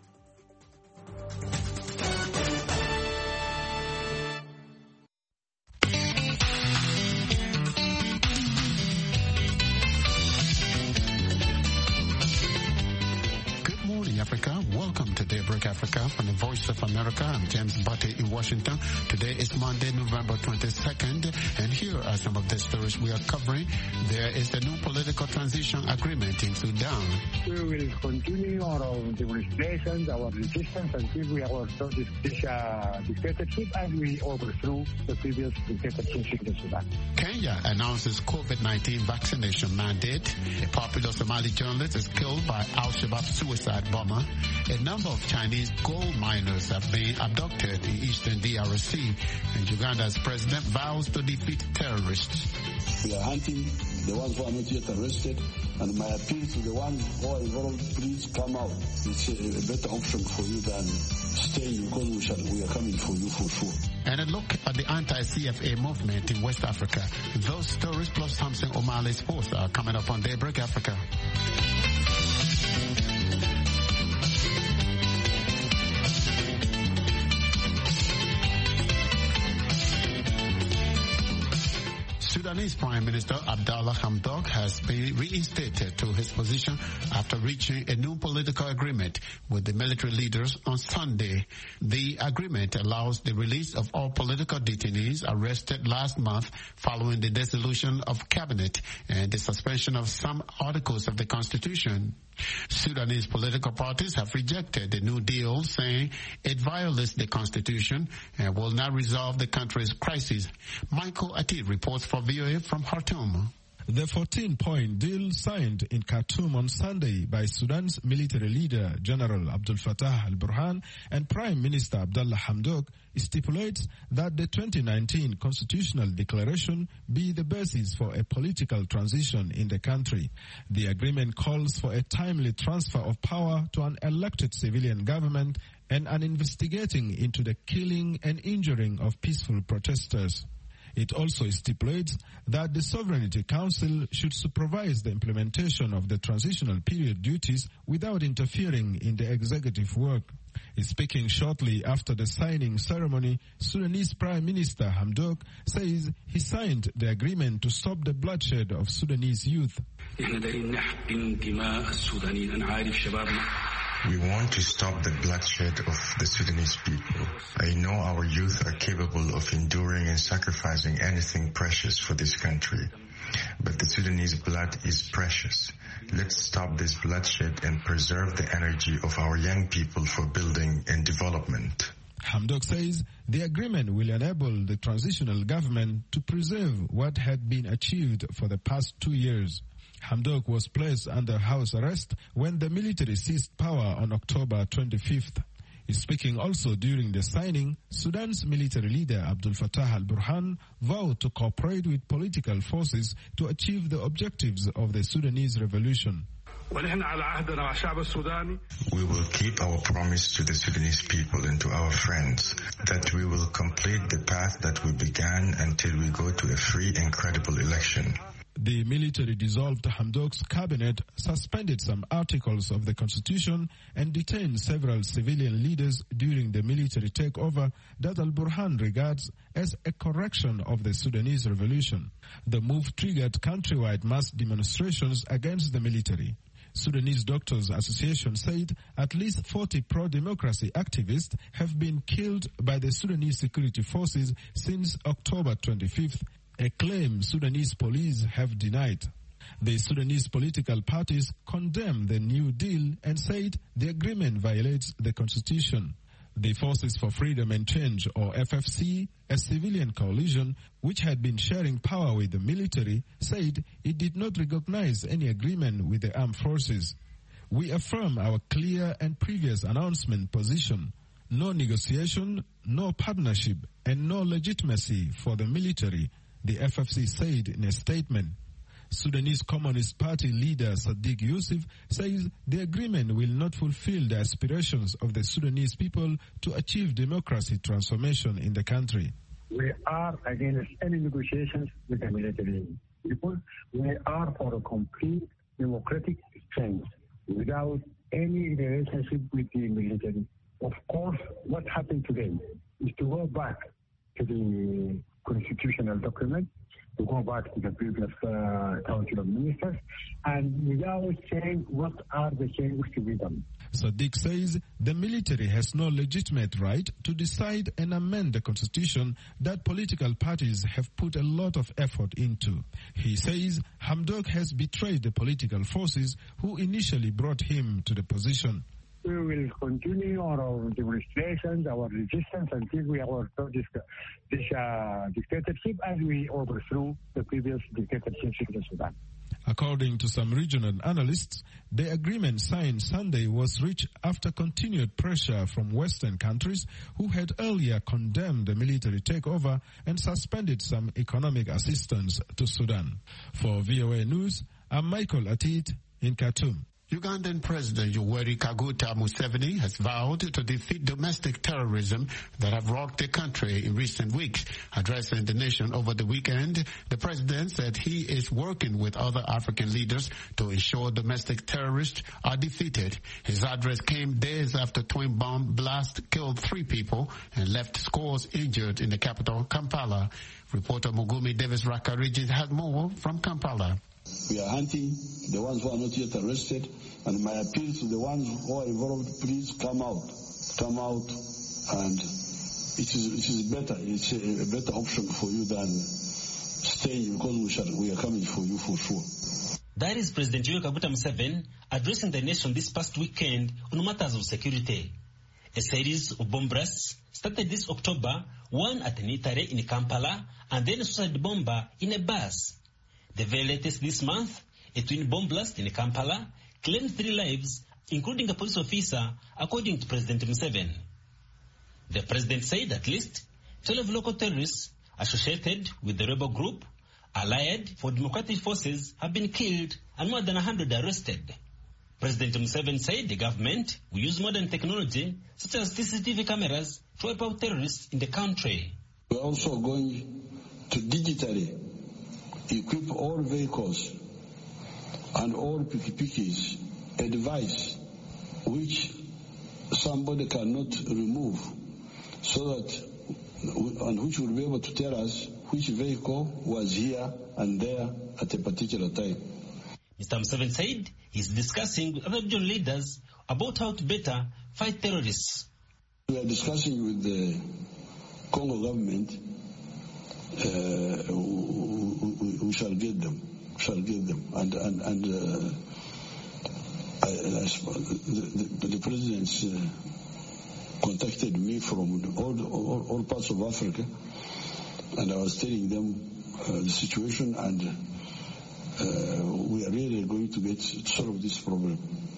Africa. Welcome to Daybreak Africa from the Voice of America. I'm James Butte in Washington. Today is Monday, November twenty-second, and here are some of the stories we are covering. There is the new political transition agreement in Sudan. We will continue our demonstrations, our resistance until we overthrow this, this uh, dictatorship and we overthrow the previous dictatorship in Sudan. Kenya announces COVID nineteen vaccination mandate. A popular Somali journalist is killed by Al-Shabaab suicide bomber. A number of Chinese gold miners have been abducted in eastern D R C, and Uganda's president vows to defeat terrorists. We are hunting the ones who are not yet arrested, and my appeal to the ones who are involved, please come out. It's a, a better option for you than staying, because we, shall, we are coming for you for sure. And a look at the anti-C F A movement in West Africa. Those stories plus Thompson O'Malley's sports are coming up on Daybreak Africa. Sudanese Prime Minister Abdallah Hamdok has been reinstated to his position after reaching a new political agreement with the military leaders on Sunday. The agreement allows the release of all political detainees arrested last month following the dissolution of cabinet and the suspension of some articles of the constitution. Sudanese political parties have rejected the new deal, saying it violates the constitution and will not resolve the country's crisis. Michael Atid reports for V O A from Khartoum. The fourteen-point deal signed in Khartoum on Sunday by Sudan's military leader, General Abdel Fattah al-Burhan, and Prime Minister Abdallah Hamdok stipulates that the twenty nineteen constitutional declaration be the basis for a political transition in the country. The agreement calls for a timely transfer of power to an elected civilian government and an investigating into the killing and injuring of peaceful protesters. It also stipulates that the Sovereignty Council should supervise the implementation of the transitional period duties without interfering in the executive work. Speaking shortly after the signing ceremony, Sudanese Prime Minister Hamdok says he signed the agreement to stop the bloodshed of Sudanese youth. We want to stop the bloodshed of the Sudanese people. I know our youth are capable of enduring and sacrificing anything precious for this country. But the Sudanese blood is precious. Let's stop this bloodshed and preserve the energy of our young people for building and development. Hamdok says the agreement will enable the transitional government to preserve what had been achieved for the past two years. Hamdok was placed under house arrest when the military seized power on October twenty-fifth. Speaking also during the signing, Sudan's military leader Abdel Fattah al-Burhan vowed to cooperate with political forces to achieve the objectives of the Sudanese revolution. We will keep our promise to the Sudanese people and to our friends that we will complete the path that we began until we go to a free and credible election. The military dissolved Hamdok's cabinet, suspended some articles of the constitution, and detained several civilian leaders during the military takeover that al-Burhan regards as a correction of the Sudanese revolution. The move triggered countrywide mass demonstrations against the military. Sudanese Doctors Association said at least forty pro-democracy activists have been killed by the Sudanese security forces since October twenty-fifth, a claim Sudanese police have denied. The Sudanese political parties condemned the new deal and said the agreement violates the constitution. The Forces for Freedom and Change, or F F C, a civilian coalition which had been sharing power with the military, said it did not recognize any agreement with the armed forces. We affirm our clear and previous announcement position. No negotiation, no partnership, and no legitimacy for the military, the F F C said in a statement. Sudanese Communist Party leader Sadiq Yusuf says the agreement will not fulfill the aspirations of the Sudanese people to achieve democracy transformation in the country. We are against any negotiations with the military people. We are for a complete democratic change without any relationship with the military. Of course, what happened today is to go back to the constitutional document, to go back to the previous uh, Council of Ministers, and without saying what are the changes to be done. Sadiq says the military has no legitimate right to decide and amend the constitution that political parties have put a lot of effort into. He says Hamdok has betrayed the political forces who initially brought him to the position. We will continue our demonstrations, our resistance until we overthrow this, this uh, dictatorship and we overthrow the previous dictatorship in Sudan. According to some regional analysts, the agreement signed Sunday was reached after continued pressure from Western countries who had earlier condemned the military takeover and suspended some economic assistance to Sudan. For V O A News, I'm Michael Atit in Khartoum. Ugandan President Yoweri Kaguta Museveni has vowed to defeat domestic terrorism that have rocked the country in recent weeks. Addressing the nation over the weekend, the president said he is working with other African leaders to ensure domestic terrorists are defeated. His address came days after twin bomb blast killed three people and left scores injured in the capital, Kampala. Reporter Mugumi Davis Rakariji has more from Kampala. We are hunting the ones who are not yet arrested, and my appeal to the ones who are involved, please come out. Come out, and it is, it is better. It's a, a better option for you than staying, because we, shall, we are coming for you for sure. That is President Yoweri Kaguta Museveni addressing the nation this past weekend on matters of security. A series of bomb blasts started this October, one at an eatery in Kampala, and then a suicide bomber in a bus. The very latest this month, a twin bomb blast in Kampala claimed three lives, including a police officer, according to President Museveni. The president said at least twelve local terrorists associated with the rebel group, Allied for Democratic Forces, have been killed and more than one hundred arrested. President Museveni said the government will use modern technology such as C C T V cameras to wipe out terrorists in the country. We are also going to digitally equip all vehicles and all pikipikis a device which somebody cannot remove, so that and which will be able to tell us which vehicle was here and there at a particular time. Mister Museveni said he's discussing with other regional leaders about how to better fight terrorists. We are discussing with the Congo government. Uh, we, we shall get them, shall get them, and and and uh, I, I, the, the, the presidents uh, contacted me from all, all all parts of Africa, and I was telling them uh, the situation, and uh, we are really going to get solve this problem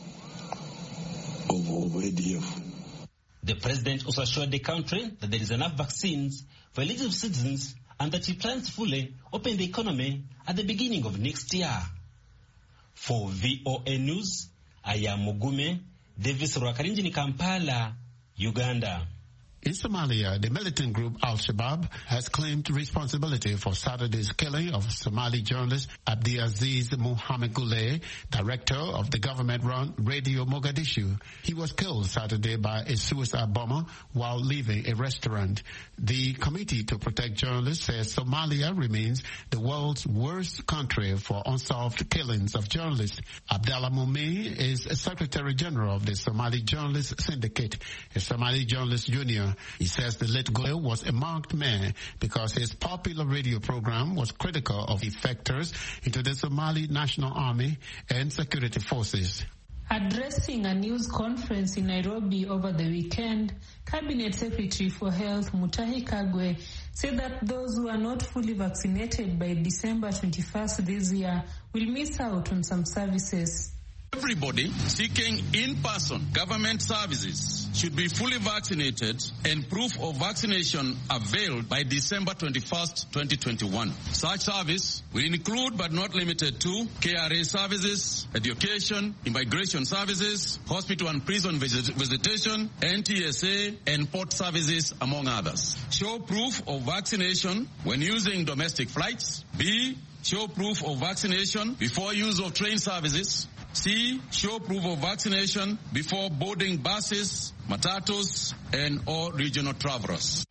of, of A D F. The president also assured the country that there is enough vaccines for eligible citizens, and that he plans to fully open the economy at the beginning of next year. For V O A News, I am Mugume Davis Rwakarinji in Kampala, Uganda. In Somalia, the militant group Al-Shabaab has claimed responsibility for Saturday's killing of Somali journalist Abdiaziz Mohamed Gulay, director of the government-run Radio Mogadishu. He was killed Saturday by a suicide bomber while leaving a restaurant. The Committee to Protect Journalists says Somalia remains the world's worst country for unsolved killings of journalists. Abdallah Mummi is Secretary General of the Somali Journalists Syndicate, a Somali journalist union. He says the late Gulay was a marked man because his popular radio program was critical of defectors into the Somali National Army and security forces. Addressing a news conference in Nairobi over the weekend, Cabinet Secretary for Health Mutahi Kagwe said that those who are not fully vaccinated by December twenty-first this year will miss out on some services. Everybody seeking in-person government services should be fully vaccinated and proof of vaccination availed by December twenty-first, twenty twenty-one. Such service will include but not limited to K R A services, education, immigration services, hospital and prison visit visitation, N T S A, and port services, among others. Show proof of vaccination when using domestic flights. B. Show proof of vaccination before use of train services. C. Show proof of vaccination before boarding buses, matatus, and or regional travelers.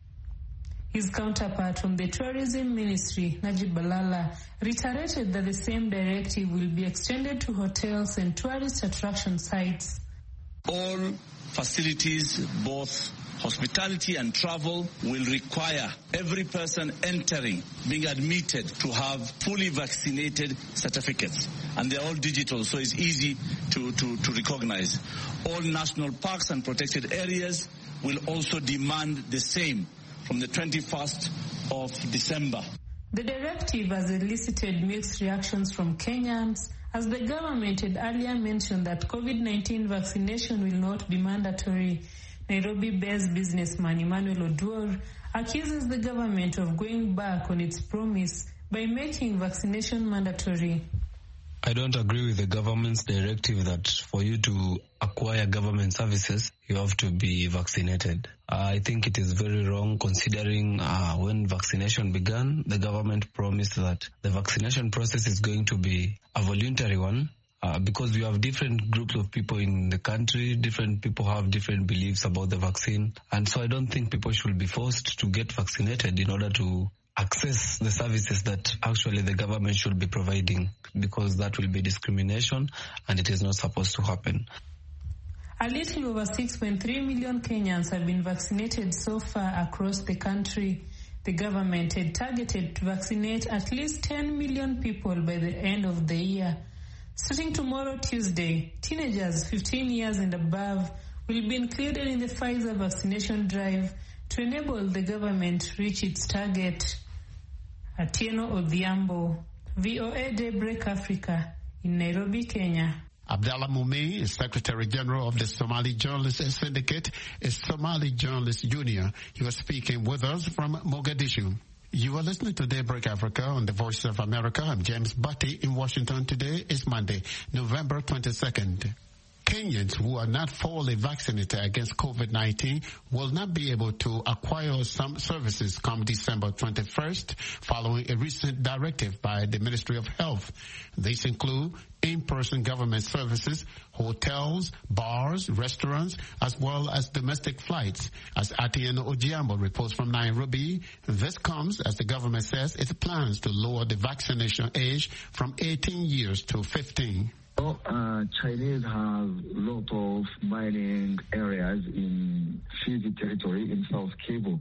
His counterpart from the Tourism Ministry, Najib Balala, reiterated that the same directive will be extended to hotels and tourist attraction sites. All facilities, both hospitality and travel, will require every person entering, being admitted, to have fully vaccinated certificates. And they're all digital, so it's easy to, to, to recognize. All national parks and protected areas will also demand the same from the twenty-first of December. The directive has elicited mixed reactions from Kenyans, as the government had earlier mentioned that COVID nineteen vaccination will not be mandatory. Nairobi-based businessman Emmanuel Oduor accuses the government of going back on its promise by making vaccination mandatory. I don't agree with the government's directive that for you to acquire government services, you have to be vaccinated. Uh, I think it is very wrong, considering uh, when vaccination began, the government promised that the vaccination process is going to be a voluntary one. Uh, because we have different groups of people in the country, different people have different beliefs about the vaccine. And so I don't think people should be forced to get vaccinated in order to access the services that actually the government should be providing, because that will be discrimination and it is not supposed to happen. A little over six point three million Kenyans have been vaccinated so far across the country. The government had targeted to vaccinate at least ten million people by the end of the year. Starting tomorrow, Tuesday, teenagers fifteen years and above will be included in the Pfizer vaccination drive to enable the government to reach its target. Atieno Odhiambo, V O A Daybreak Africa, in Nairobi, Kenya. Abdallah Mumei is Secretary General of the Somali Journalists Syndicate, a Somali Journalist Union. He was speaking with us from Mogadishu. You are listening to Daybreak Africa on the Voice of America. I'm James Butty in Washington. Today is Monday, November twenty-second. Kenyans who are not fully vaccinated against COVID nineteen will not be able to acquire some services come December twenty-first, following a recent directive by the Ministry of Health. These include in-person government services, hotels, bars, restaurants, as well as domestic flights. As Atieno Odhiambo reports from Nairobi, this comes as the government says it plans to lower the vaccination age from eighteen years to fifteen. Well, uh, Chinese have a lot of mining areas in Fizi territory in South Kivu.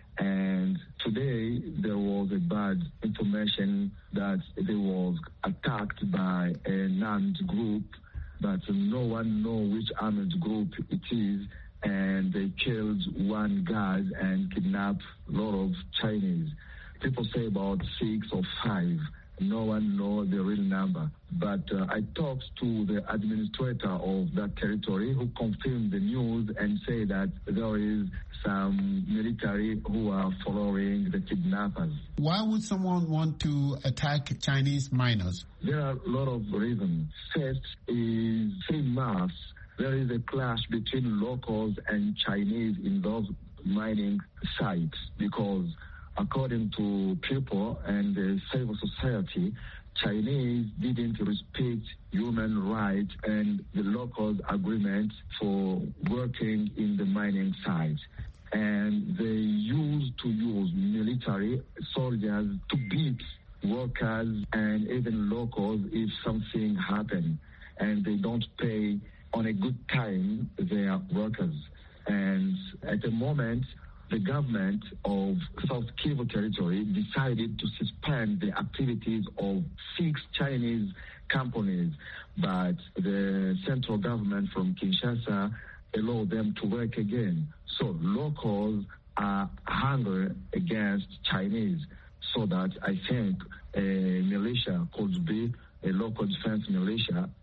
And today there was a bad information that they was attacked by an armed group, but no one knows which armed group it is. And they killed one guy and kidnapped a lot of Chinese. People say about six or five. No one knows the real number. But uh, I talked to the administrator of that territory who confirmed the news and say that there is some military who are following the kidnappers. Why would someone want to attack Chinese miners? There are a lot of reasons. First is three months. There is a clash between locals and Chinese in those mining sites because according to people and the civil society, Chinese didn't respect human rights and the locals' agreement for working in the mining sites. And they used to use military soldiers to beat workers and even locals if something happened. And they don't pay on a good time their workers. And at the moment, the government of South Kivu territory decided to suspend the activities of six Chinese companies, but the central government from Kinshasa allowed them to work again. So locals are hungry against Chinese, so that I think a militia could be a local defense militia that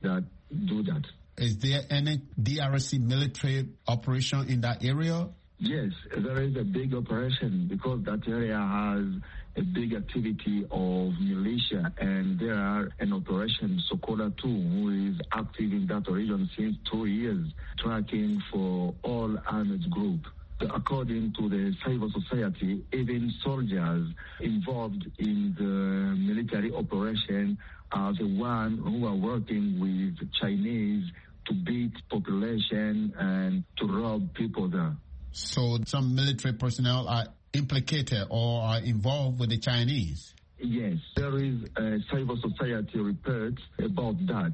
do that. Is there any D R C military operation in that area? Yes, there is a big operation because that area has a big activity of militia, and there are an operation Sokola two who is active in that region since two years, tracking for all armed groups. According to the civil society, even soldiers involved in the military operation are the ones who are working with Chinese to beat population and to rob people there. So some military personnel are implicated or are involved with the Chinese? Yes, there is a civil society report about that,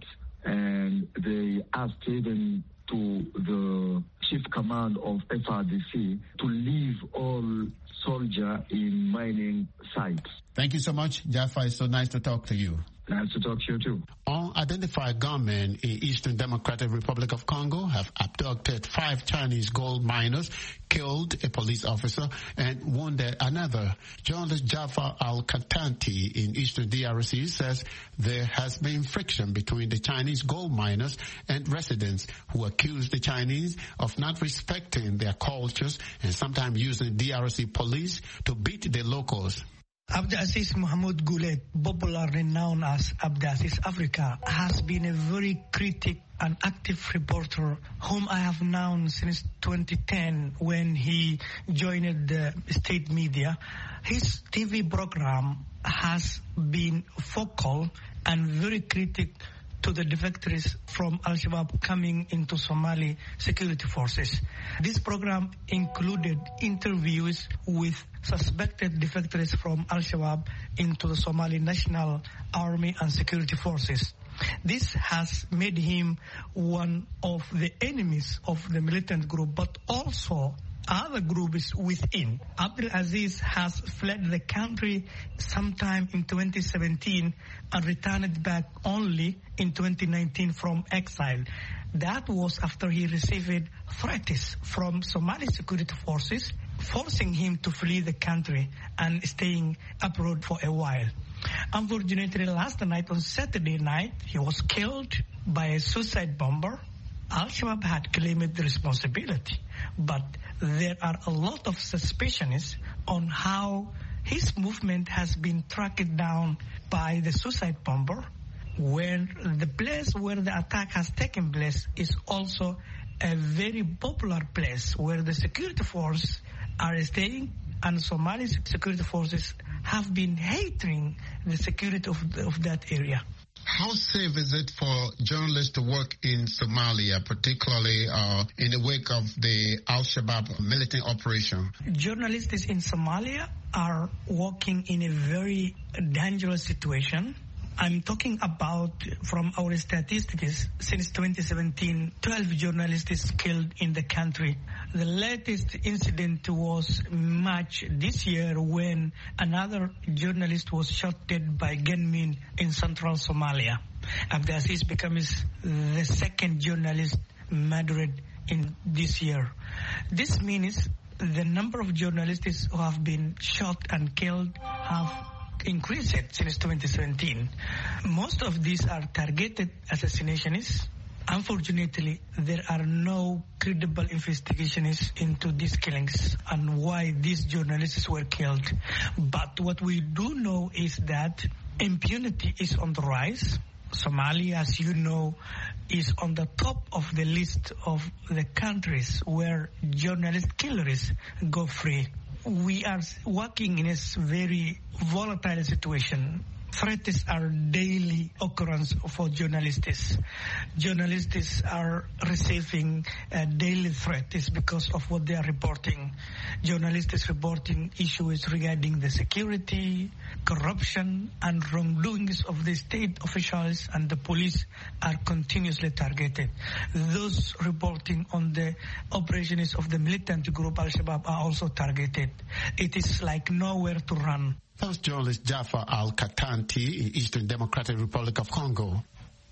and they asked even to the chief command of F R D C to leave all soldiers in mining sites. Thank you so much, Jaffa. It's so nice to talk to you. Nice to talk to you too. Unidentified gunmen in Eastern Democratic Republic of Congo have abducted five Chinese gold miners, killed a police officer, and wounded another. Journalist Jaffa Al-Katanti in Eastern D R C says there has been friction between the Chinese gold miners and residents who accuse the Chinese of not respecting their cultures and sometimes using D R C police to beat the locals. Abdulaziz Mahmoud Goulet, popularly known as Abdulaziz Africa, has been a very critic and active reporter whom I have known since twenty ten when he joined the state media. His T V program has been focal and very critic to the defectors from Al-Shabaab coming into Somali security forces. This program included interviews with suspected defectors from Al-Shabaab into the Somali National Army and security forces. This has made him one of the enemies of the militant group, but also other groups within. Abdulaziz has fled the country sometime in twenty seventeen and returned back only in twenty nineteen from exile. That was after he received threats from Somali security forces, forcing him to flee the country and staying abroad for a while. Unfortunately, last night on Saturday night, he was killed by a suicide bomber. Al-Shabaab had claimed the responsibility, but there are a lot of suspicions on how his movement has been tracked down by the suicide bomber, where the place where the attack has taken place is also a very popular place where the security forces are staying, and Somali security forces have been hating the security of, the, of that area. How safe is it for journalists to work in Somalia, particularly uh, in the wake of the Al-Shabaab militant operation? Journalists in Somalia are working in a very dangerous situation. I'm talking about, from our statistics, since twenty seventeen, twelve journalists killed in the country. The latest incident was March this year when another journalist was shot dead by gunmen in central Somalia. Abdulaziz becomes the second journalist murdered in this year. This means the number of journalists who have been shot and killed have increased since twenty seventeen. Most of these are targeted assassinations. Unfortunately, there are no credible investigations into these killings and why these journalists were killed. But what we do know is that impunity is on the rise. Somalia, as you know, is on the top of the list of the countries where journalist killers go free. We are working in a very volatile situation. Threats are daily occurrence for journalists. Journalists are receiving uh, daily threats because of what they are reporting. Journalists reporting issues regarding the security, corruption, and wrongdoings of the state officials and the police are continuously targeted. Those reporting on the operations of the militant group Al-Shabaab are also targeted. It is like nowhere to run. That was journalist Jaffa Al-Katanti in Eastern Democratic Republic of Congo.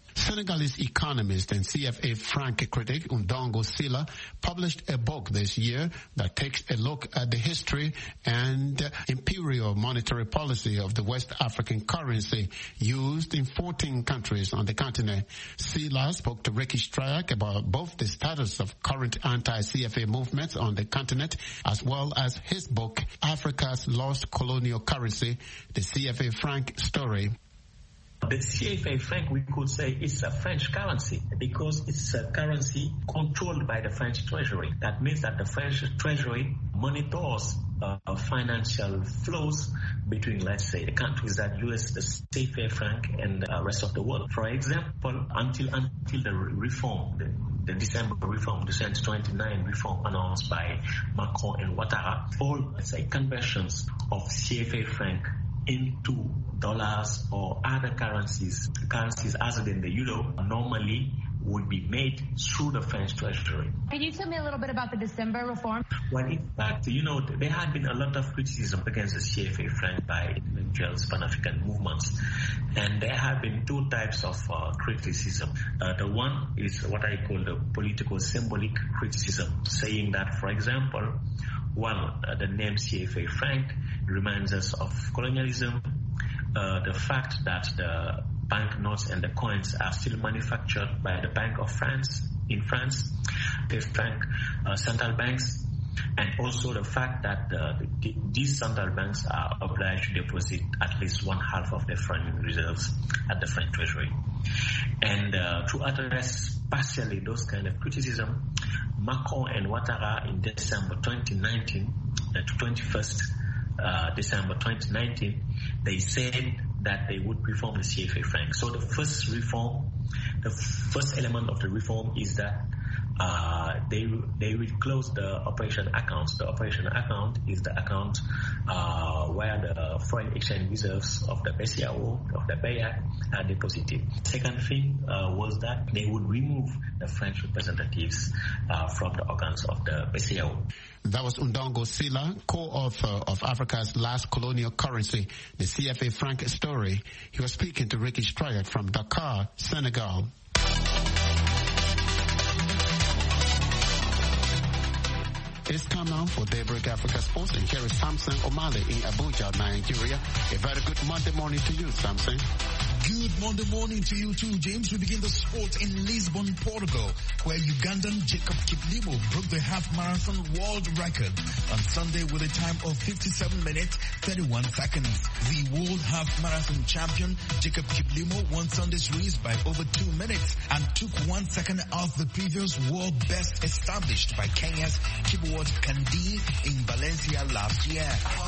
Senegalese economist and C F A Frank critic Ndongo Sylla published a book this year that takes a look at the history and imperial monetary policy of the West African currency used in fourteen countries on the continent. Sylla spoke to Ricky Strayak about both the status of current anti-C F A movements on the continent as well as his book, Africa's Lost Colonial Currency, the C F A Frank Story. The C F A franc, we could say, is a French currency because it's a currency controlled by the French treasury. That means that the French treasury monitors uh, financial flows between, let's say, the countries that use the C F A franc and the rest of the world. For example, until until the reform, the, the December reform, December twenty-ninth reform announced by Macron and Ouattara, all, let's say, conversions of C F A franc into dollars or other currencies, currencies other than the euro, normally would be made through the French treasury. Can you tell me a little bit about the December reform? Well, in fact, you know, there had been a lot of criticism against the C F A franc by individual Pan-African movements. And there have been two types of uh, criticism. Uh, the one is what I call the political symbolic criticism, saying that, for example, well, uh, the name C F A franc reminds us of colonialism, uh, the fact that the banknotes and the coins are still manufactured by the Bank of France in France, the franc uh, central banks, and also the fact that uh, the, these central banks are obliged to deposit at least one half of their foreign reserves at the French treasury. And uh, to address partially those kind of criticism, Macron and Ouattara in December twenty nineteen, the twenty-first uh, December twenty nineteen, they said that they would reform the C F A franc. So the first reform, the first element of the reform is that uh, they they will close the operation accounts. The operation account is the account uh, where the foreign exchange reserves of the B C A O, of the B E A C are deposited. Second thing uh, was that they would remove the French representatives uh, from the organs of the B C A O. That was Ndongo Sylla, co-author of Africa's Last Colonial Currency, the C F A franc Story. He was speaking to Ricky Strayak from Dakar, Senegal. It's time now for Daybreak Africa Sports, and here is Samson Omale in Abuja, Nigeria. A very good Monday morning to you, Samson. Good Monday morning to you too, James. We begin the sport in Lisbon, Portugal, where Ugandan Jacob Kiplimo broke the half marathon world record on Sunday with a time of fifty-seven minutes, thirty-one seconds. The world half marathon champion, Jacob Kiplimo, won Sunday's race by over two minutes and took one second off the previous world best established by Kenya's Kibiwot Kandi in Valencia last year.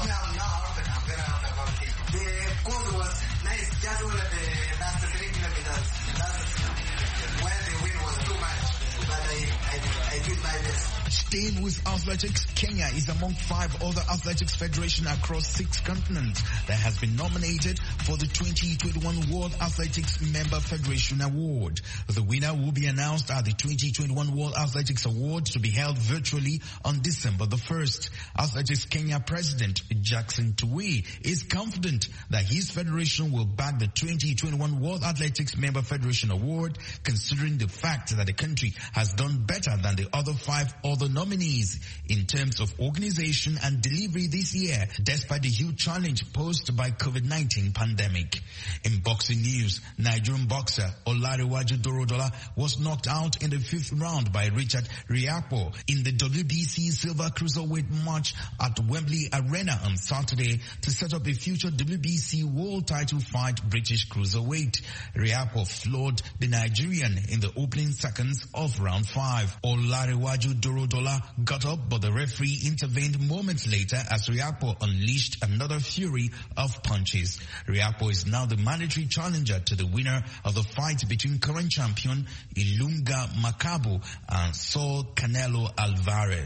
The code was nice, just over the last three kilometers. That's when the wind was too much, but I, I, I did my best. Staying with athletics, Kenya is among five other athletics federations across six continents that has been nominated for the twenty twenty-one World Athletics Member Federation Award. The winner will be announced at the twenty twenty-one World Athletics Awards to be held virtually on December the first. Athletics Kenya President Jackson Tuwei is confident that his federation will back the twenty twenty-one World Athletics Member Federation Award, considering the fact that the country has done better than the other five other nominees in terms of organization and delivery this year, despite the huge challenge posed by COVID nineteen pandemic. In boxing news, Nigerian boxer Olarewaju Dorodola was knocked out in the fifth round by Richard Riapo in the W B C Silver Cruiserweight match at Wembley Arena on Saturday to set up a future W B C World Title fight British Cruiserweight. Riapo floored the Nigerian in the opening seconds of round five. Olarewaju Dorodola got up, but the referee intervened moments later as Riapo unleashed another fury of punches. Riapo is now the mandatory challenger to the winner of the fight between current champion Ilunga Makabu and Saul Canelo Alvarez.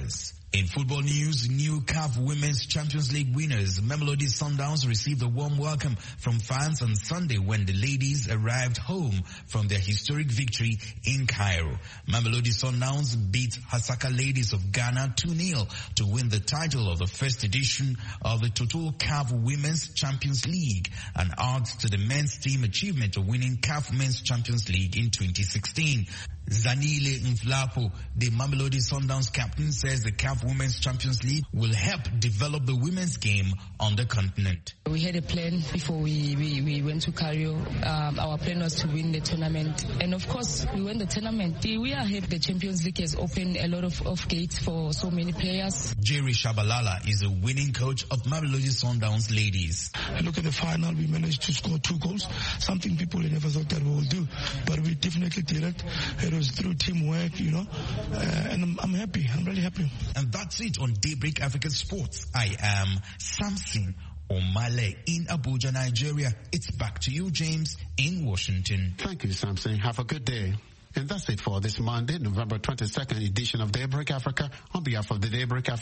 In football news, new C A F Women's Champions League winners Mamelodi Sundowns received a warm welcome from fans on Sunday when the ladies arrived home from their historic victory in Cairo. Mamelodi Sundowns beat Hasaka Ladies of Ghana two nil to win the title of the first edition of the Total C A F Women's Champions League and adds to the men's team achievement of winning C A F Men's Champions League in twenty sixteen. Zanile Mflapo, the Mamelodi Sundowns captain, says the C A F Women's Champions League will help develop the women's game on the continent. We had a plan before we, we, we went to Cairo. Um, our plan was to win the tournament. And of course, we won the tournament. We are happy the Champions League has opened a lot of, of gates for so many players. Jerry Shabalala is a winning coach of Mamelodi Sundowns ladies. Look at the final, we managed to score two goals, something people never thought that we would do. But we definitely did it. It was through teamwork, you know, uh, and I'm, I'm happy. I'm really happy. And that's it on Daybreak African Sports. I am Samson Omale in Abuja, Nigeria. It's back to you, James, in Washington. Thank you, Samson. Have a good day. And that's it for this Monday, November twenty-second edition of Daybreak Africa. On behalf of the Daybreak Africa